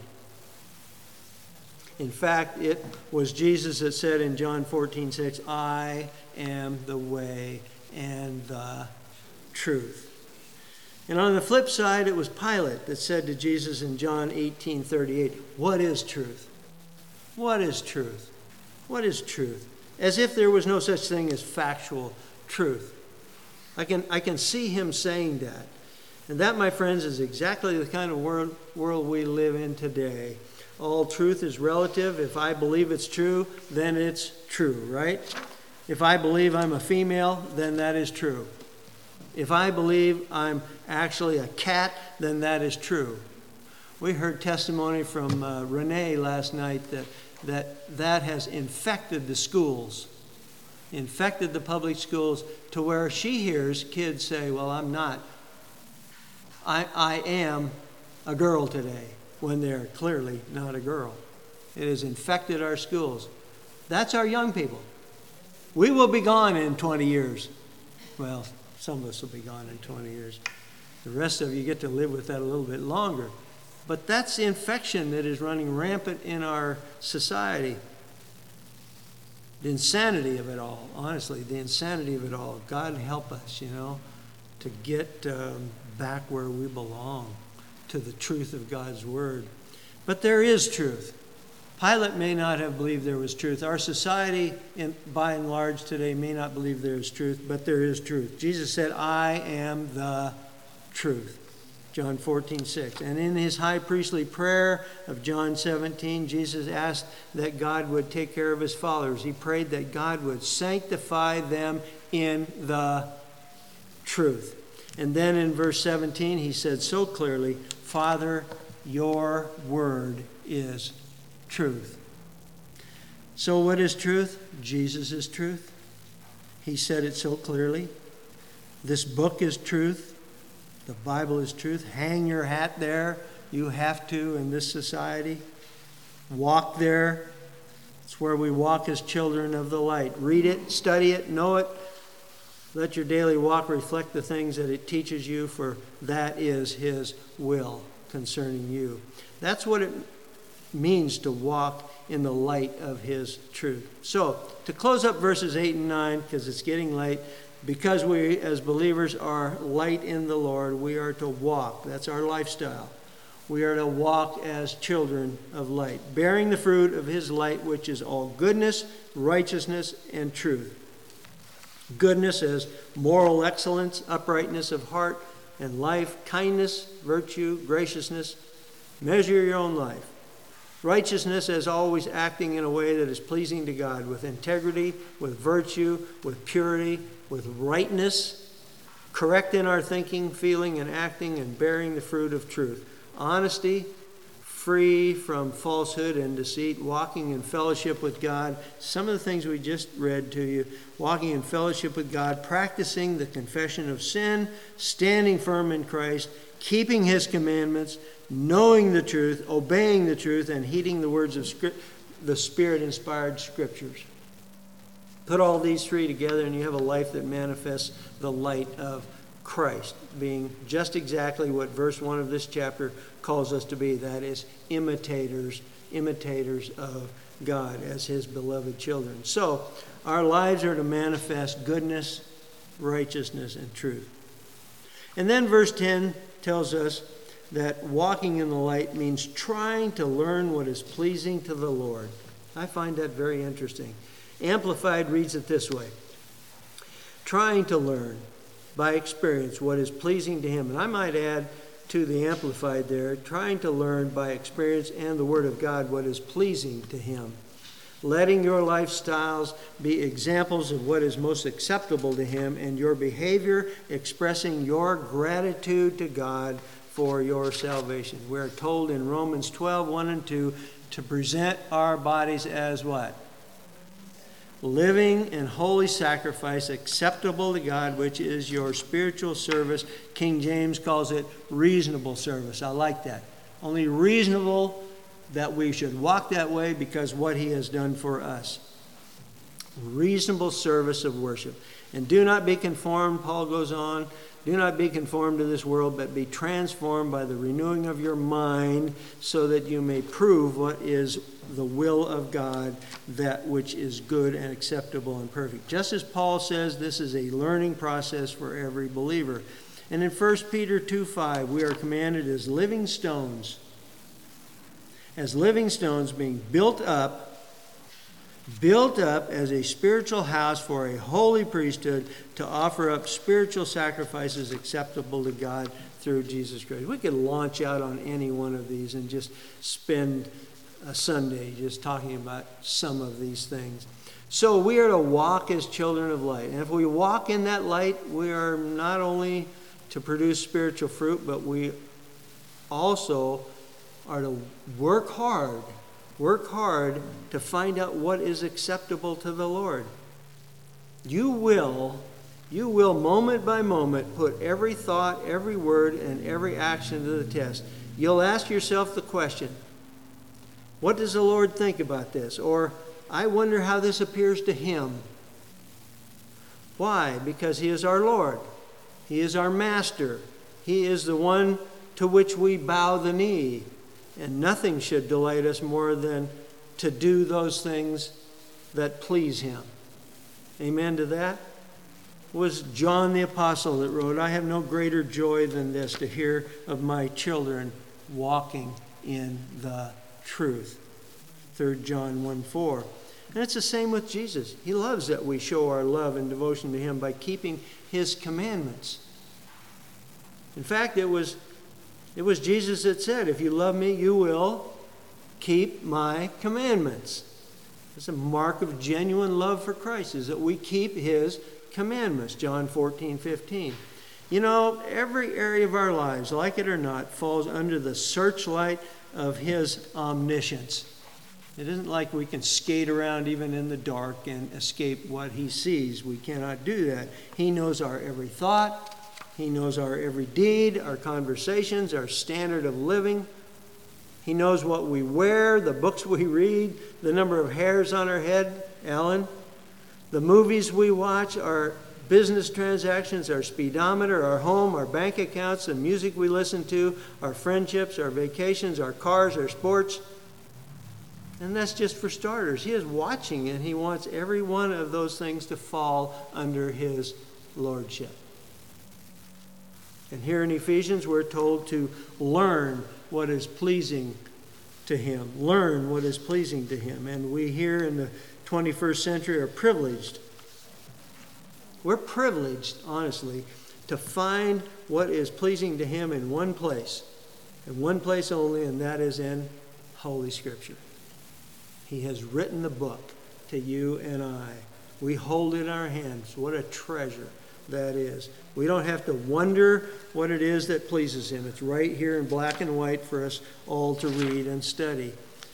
S1: In fact, it was Jesus that said in John fourteen six, I am the way and the truth. And on the flip side, it was Pilate that said to Jesus in John eighteen thirty-eight, what is truth? What is truth? What is truth? As if there was no such thing as factual truth. I can, I can see him saying that. And that, my friends, is exactly the kind of world, world we live in today. All truth is relative. If I believe it's true, then it's true, right? If I believe I'm a female, then that is true. If I believe I'm actually a cat, then that is true. We heard testimony from uh, Renee last night that, that that has infected the schools, infected the public schools, to where she hears kids say, well, I'm not. I, I am a girl today, when they're clearly not a girl. It has infected our schools. That's our young people. We will be gone in twenty years. Well, some of us will be gone in twenty years. The rest of you get to live with that a little bit longer. But that's the infection that is running rampant in our society. The insanity of it all, honestly, the insanity of it all. God help us, you know, to get um, back where we belong, to the truth of God's word. But there is truth. Pilate may not have believed there was truth. Our society, in, by and large today, may not believe there is truth, but there is truth. Jesus said, I am the truth. John fourteen six. And in his high priestly prayer of John seventeen, Jesus asked that God would take care of his followers. He prayed that God would sanctify them in the truth. And then in verse seventeen, he said so clearly, Father, your word is truth. So what is truth? Jesus is truth. He said it so clearly. This book is truth. The Bible is truth. Hang your hat there. You have to in this society. Walk there. It's where we walk as children of the light. Read it, study it, know it. Let your daily walk reflect the things that it teaches you, for that is his will concerning you. That's what it means to walk in the light of his truth. So, to close up verses eight and nine, because it's getting late, because we as believers are light in the Lord, we are to walk. That's our lifestyle. We are to walk as children of light, bearing the fruit of his light, which is all goodness, righteousness, and truth. Goodness as moral excellence, uprightness of heart and life, kindness, virtue, graciousness. Measure your own life. Righteousness as always acting in a way that is pleasing to God, with integrity, with virtue, with purity, with rightness, correct in our thinking, feeling, and acting, and bearing the fruit of truth. Honesty, free from falsehood and deceit, walking in fellowship with God. Some of the things we just read to you. Walking in fellowship with God, practicing the confession of sin, standing firm in Christ, keeping his commandments, knowing the truth, obeying the truth, and heeding the words of script, the Spirit-inspired scriptures. Put all these three together and you have a life that manifests the light of Christ, being just exactly what verse one of this chapter calls us to be. That is, imitators, imitators of God as his beloved children. So, our lives are to manifest goodness, righteousness, and truth. And then verse ten tells us that walking in the light means trying to learn what is pleasing to the Lord. I find that very interesting. Amplified reads it this way: trying to learn by experience what is pleasing to him. And I might add to the Amplified there, trying to learn by experience and the Word of God what is pleasing to him. Letting your lifestyles be examples of what is most acceptable to him, and your behavior expressing your gratitude to God for your salvation. We're told in Romans twelve, one and two, to present our bodies as what? Living and holy sacrifice acceptable to God, which is your spiritual service. King James calls it reasonable service. I like that. Only reasonable that we should walk that way because what he has done for us. Reasonable service of worship. And do not be conformed, Paul goes on, do not be conformed to this world, but be transformed by the renewing of your mind, so that you may prove what is the will of God, that which is good and acceptable and perfect. Just as Paul says, this is a learning process for every believer. And in First Peter two five, we are commanded as living stones, as living stones being built up, built up as a spiritual house for a holy priesthood, to offer up spiritual sacrifices acceptable to God through Jesus Christ. We could launch out on any one of these and just spend a Sunday just talking about some of these things. So we are to walk as children of light. And if we walk in that light, we are not only to produce spiritual fruit, but we also are to work hard Work hard to find out what is acceptable to the Lord. You will, you will moment by moment put every thought, every word, and every action to the test. You'll ask yourself the question, what does the Lord think about this? Or, I wonder how this appears to him. Why? Because he is our Lord. He is our master. He is the one to which we bow the knee. And nothing should delight us more than to do those things that please him. Amen to that? It was John the Apostle that wrote, I have no greater joy than this, to hear of my children walking in the truth. Third John one four. And it's the same with Jesus. He loves that we show our love and devotion to him by keeping his commandments. In fact, it was It was Jesus that said, if you love me, you will keep my commandments. It's a mark of genuine love for Christ, is that we keep his commandments. John fourteen fifteen. You know, every area of our lives, like it or not, falls under the searchlight of his omniscience. It isn't like we can skate around even in the dark and escape what he sees. We cannot do that. He knows our every thought. He knows our every deed, our conversations, our standard of living. He knows what we wear, the books we read, the number of hairs on our head, Alan, the movies we watch, our business transactions, our speedometer, our home, our bank accounts, the music we listen to, our friendships, our vacations, our cars, our sports. And that's just for starters. He is watching, and he wants every one of those things to fall under his lordship. And here in Ephesians, we're told to learn what is pleasing to him. Learn what is pleasing to him. And we here in the twenty-first century are privileged. We're privileged, honestly, to find what is pleasing to him in one place. In one place only, and that is in Holy Scripture. He has written the book to you and I. We hold it in our hands. What a treasure that is. We don't have to wonder what it is that pleases him. It's right here in black and white for us all to read and study.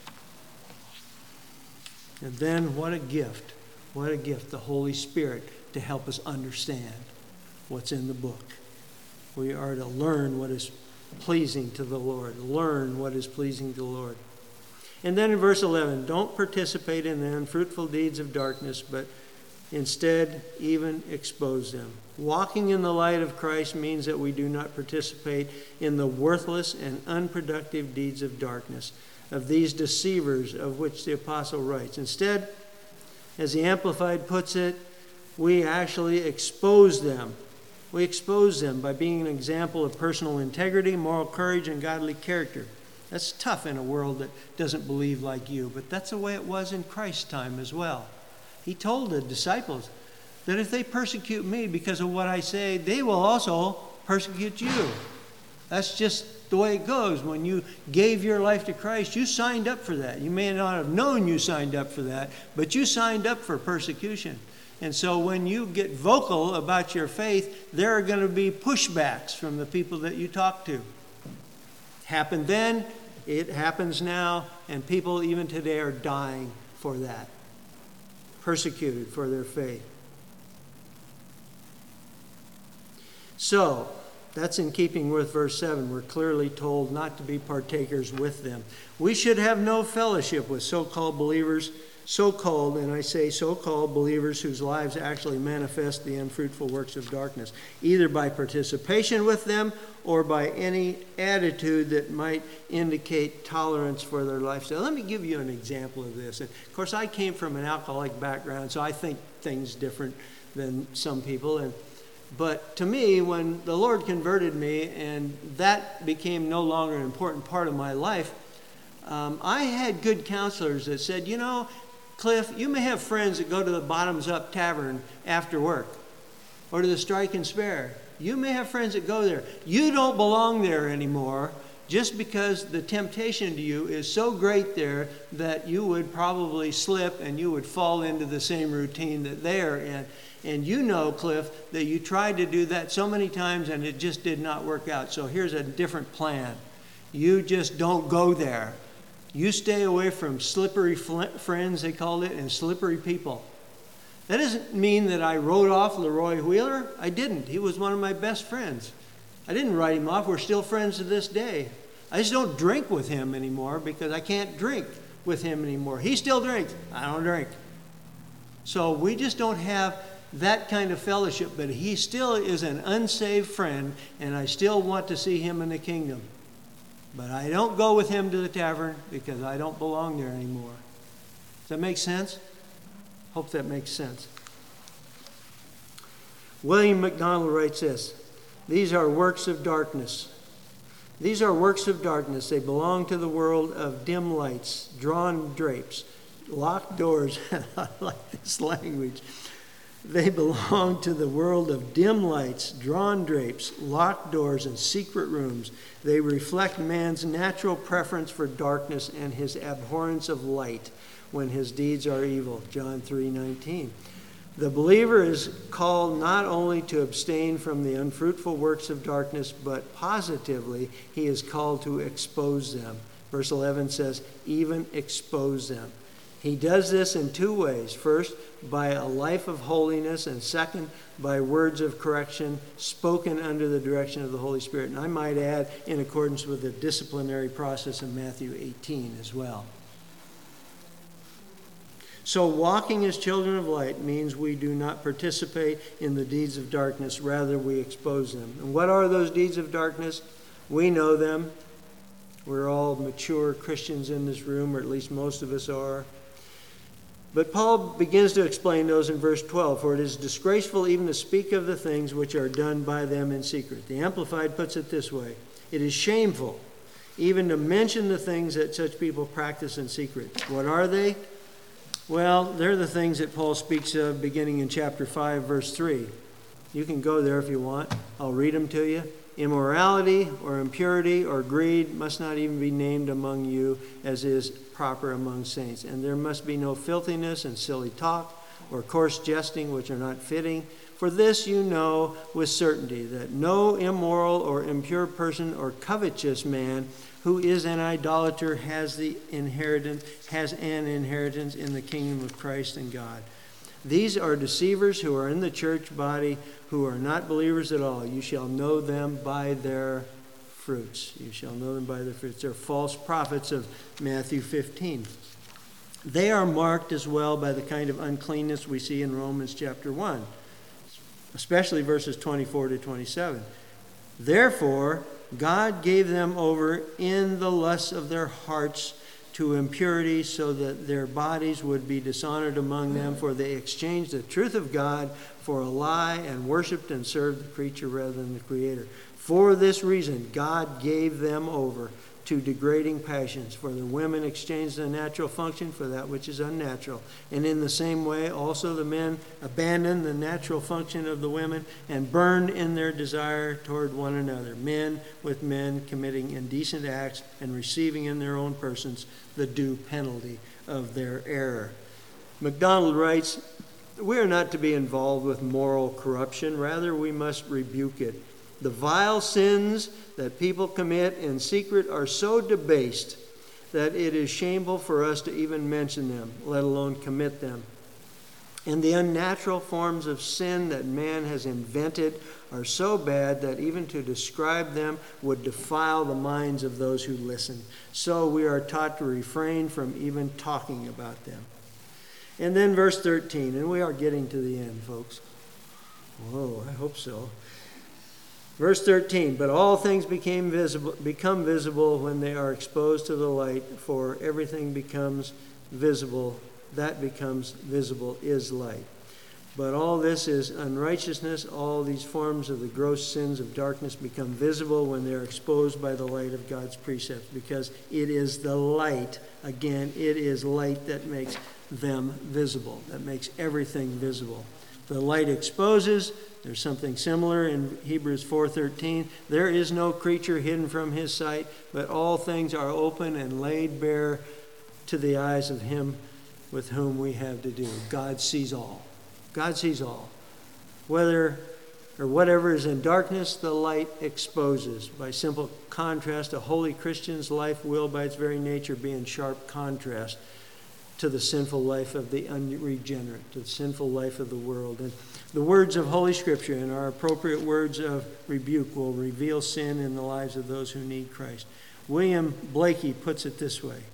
S1: And then what a gift. What a gift, the Holy Spirit, to help us understand what's in the book. We are to learn what is pleasing to the Lord. Learn what is pleasing to the Lord. And then in verse eleven, don't participate in the unfruitful deeds of darkness, but instead even expose them. Walking in the light of Christ means that we do not participate in the worthless and unproductive deeds of darkness, of these deceivers of which the apostle writes. Instead, as the Amplified puts it, we actually expose them. We expose them by being an example of personal integrity, moral courage, and godly character. That's tough in a world that doesn't believe like you, but that's the way it was in Christ's time as well. He told the disciples that if they persecute me because of what I say, they will also persecute you. That's just the way it goes. When you gave your life to Christ, you signed up for that. You may not have known you signed up for that, but you signed up for persecution. And so when you get vocal about your faith, there are going to be pushbacks from the people that you talk to. Happened then, it happens now, and people even today are dying for that. Persecuted for their faith. So, that's in keeping with verse seven. We're clearly told not to be partakers with them. We should have no fellowship with so-called believers, so-called, and I say so-called believers whose lives actually manifest the unfruitful works of darkness, either by participation with them or by any attitude that might indicate tolerance for their lifestyle. Let me give you an example of this. And of course, I came from an alcoholic background, so I think things different than some people. And But to me, when the Lord converted me and that became no longer an important part of my life, um, I had good counselors that said, you know, Cliff, you may have friends that go to the Bottoms Up Tavern after work or to the Strike and Spare. You may have friends that go there. You don't belong there anymore just because the temptation to you is so great there that you would probably slip and you would fall into the same routine that they are in. And you know, Cliff, that you tried to do that so many times and it just did not work out. So here's a different plan. You just don't go there. You stay away from slippery friends, they called it, and slippery people. That doesn't mean that I wrote off Leroy Wheeler. I didn't. He was one of my best friends. I didn't write him off. We're still friends to this day. I just don't drink with him anymore because I can't drink with him anymore. He still drinks. I don't drink. So we just don't have that kind of fellowship, but he still is an unsaved friend, and I still want to see him in the kingdom. But I don't go with him to the tavern because I don't belong there anymore. Does that make sense? Hope that makes sense. William MacDonald writes this: these are works of darkness. These are works of darkness. They belong to the world of dim lights, drawn drapes, locked doors. I like this language. They belong to the world of dim lights, drawn drapes, locked doors, and secret rooms. They reflect man's natural preference for darkness and his abhorrence of light when his deeds are evil. John three nineteen. The believer is called not only to abstain from the unfruitful works of darkness, but positively he is called to expose them. Verse eleven says, even expose them. He does this in two ways. First, by a life of holiness, and second, by words of correction spoken under the direction of the Holy Spirit. And I might add, in accordance with the disciplinary process in Matthew eighteen as well. So walking as children of light means we do not participate in the deeds of darkness, rather we expose them. And what are those deeds of darkness? We know them. We're all mature Christians in this room, or at least most of us are. But Paul begins to explain those in verse twelve. For it is disgraceful even to speak of the things which are done by them in secret. The Amplified puts it this way: it is shameful even to mention the things that such people practice in secret. What are they? Well, they're the things that Paul speaks of beginning in chapter five, verse three. You can go there if you want. I'll read them to you. Immorality or impurity or greed must not even be named among you, as is proper among saints. And there must be no filthiness and silly talk or coarse jesting, which are not fitting. For this you know with certainty, that no immoral or impure person or covetous man who is an idolater has the inheritance, has an inheritance in the kingdom of Christ and God. These are deceivers who are in the church body, who are not believers at all. You shall know them by their fruits. You shall know them by their fruits. They're false prophets of Matthew fifteen. They are marked as well by the kind of uncleanness we see in Romans chapter one, especially verses twenty-four to twenty-seven. Therefore, God gave them over in the lusts of their hearts to impurity, so that their bodies would be dishonored among them, for they exchanged the truth of God for a lie and worshipped and served the creature rather than the Creator. For this reason, God gave them over to degrading passions. For the women exchange the natural function for that which is unnatural. And in the same way, also the men abandon the natural function of the women and burn in their desire toward one another, men with men committing indecent acts and receiving in their own persons the due penalty of their error. MacDonald writes, we are not to be involved with moral corruption. Rather, we must rebuke it. The vile sins that people commit in secret are so debased that it is shameful for us to even mention them, let alone commit them. And the unnatural forms of sin that man has invented are so bad that even to describe them would defile the minds of those who listen. So we are taught to refrain from even talking about them. And then verse thirteen, and we are getting to the end, folks. Whoa, I hope so. Verse thirteen, but all things became visible, become visible when they are exposed to the light, for everything becomes visible. That becomes visible is light. But all this is unrighteousness. All these forms of the gross sins of darkness become visible when they're exposed by the light of God's precepts, because it is the light, again, it is light that makes them visible, that makes everything visible. The light exposes. There's something similar in Hebrews four thirteen. There is no creature hidden from his sight, but all things are open and laid bare to the eyes of him with whom we have to do. God sees all. God sees all. Whether or whatever is in darkness, the light exposes. By simple contrast, a holy Christian's life will, by its very nature, be in sharp contrast to the sinful life of the unregenerate, to the sinful life of the world. And the words of Holy Scripture and our appropriate words of rebuke will reveal sin in the lives of those who need Christ. William Blakey puts it this way.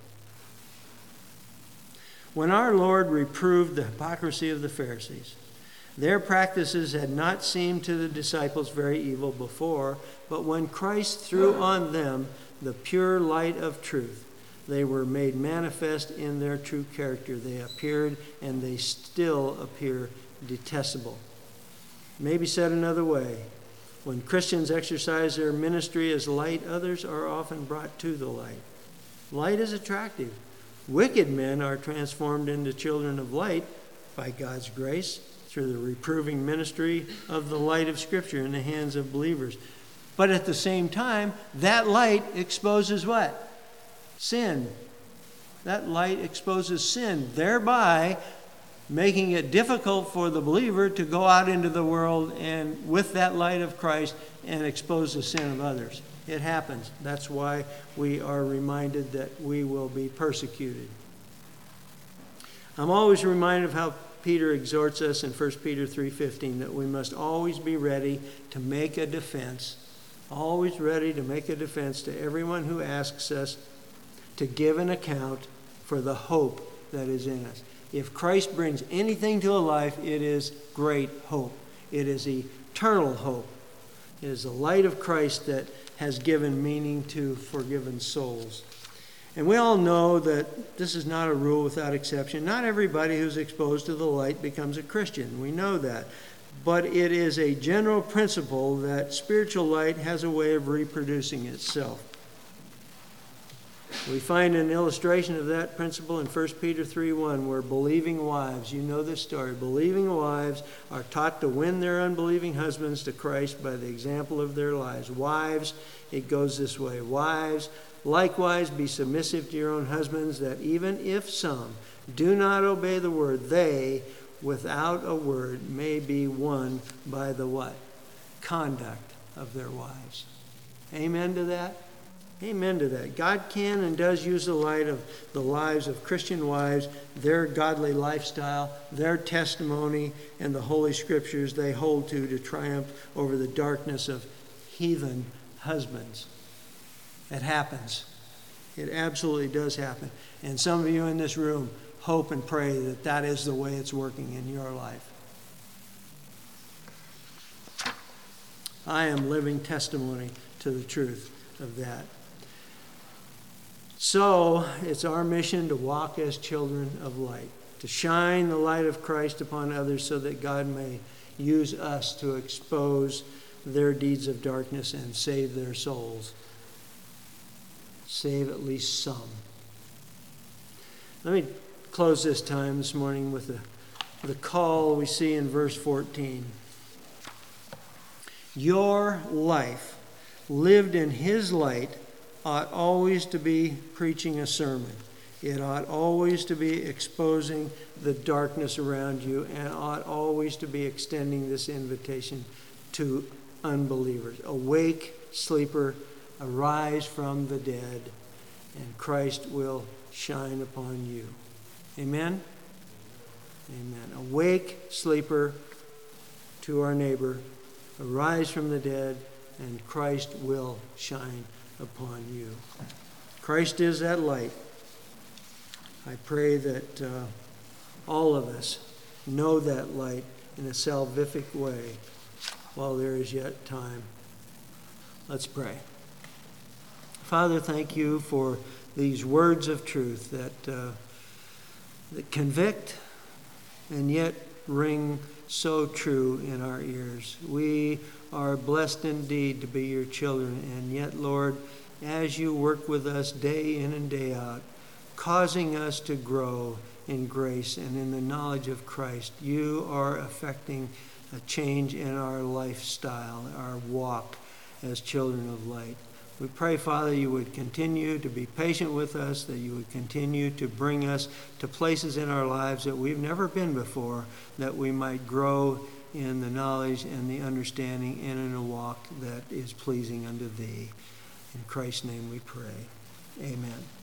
S1: When our Lord reproved the hypocrisy of the Pharisees, their practices had not seemed to the disciples very evil before, but when Christ threw on them the pure light of truth, they were made manifest in their true character. They appeared, and they still appear, detestable. Maybe said another way, when Christians exercise their ministry as light, others are often brought to the light. Light is attractive. Wicked men are transformed into children of light by God's grace through the reproving ministry of the light of Scripture in the hands of believers. But at the same time, that light exposes what? Sin. That light exposes sin, thereby making it difficult for the believer to go out into the world and with that light of Christ and expose the sin of others. It happens. That's why we are reminded that we will be persecuted. I'm always reminded of how Peter exhorts us in First Peter three fifteen that we must always be ready to make a defense, always ready to make a defense to everyone who asks us to give an account for the hope that is in us. If Christ brings anything to a life, it is great hope. It is eternal hope. It is the light of Christ that has given meaning to forgiven souls. And we all know that this is not a rule without exception. Not everybody who's exposed to the light becomes a Christian. We know that. But it is a general principle that spiritual light has a way of reproducing itself. We find an illustration of that principle in First Peter three one, where believing wives, you know this story, believing wives are taught to win their unbelieving husbands to Christ by the example of their lives. Wives, it goes this way, wives, likewise be submissive to your own husbands, that even if some do not obey the word, they, without a word, may be won by the what? Conduct of their wives. Amen to that? Amen to that. God can and does use the light of the lives of Christian wives, their godly lifestyle, their testimony, and the Holy Scriptures they hold to to triumph over the darkness of heathen husbands. It happens. It absolutely does happen. And some of you in this room hope and pray that that is the way it's working in your life. I am living testimony to the truth of that. So, it's our mission to walk as children of light, to shine the light of Christ upon others so that God may use us to expose their deeds of darkness and save their souls. save at least some. Let me close this time this morning with the, the call we see in verse fourteen. Your life lived in his light ought always to be preaching a sermon. It ought always to be exposing the darkness around you, and ought always to be extending this invitation to unbelievers. Awake, sleeper, arise from the dead, and Christ will shine upon you. Amen? Amen. Awake, sleeper, to our neighbor, arise from the dead, and Christ will shine upon you. Christ is that light. I pray that uh, all of us know that light in a salvific way while there is yet time. Let's pray. Father, thank you for these words of truth that, uh, that convict and yet ring so true in our ears. We are blessed indeed to be your children, and yet, Lord, as you work with us day in and day out, causing us to grow in grace and in the knowledge of Christ, you are affecting a change in our lifestyle, our walk as children of light. We pray, Father, you would continue to be patient with us, that you would continue to bring us to places in our lives that we've never been before, that we might grow in the knowledge and the understanding and in a walk that is pleasing unto thee. In Christ's name we pray. Amen.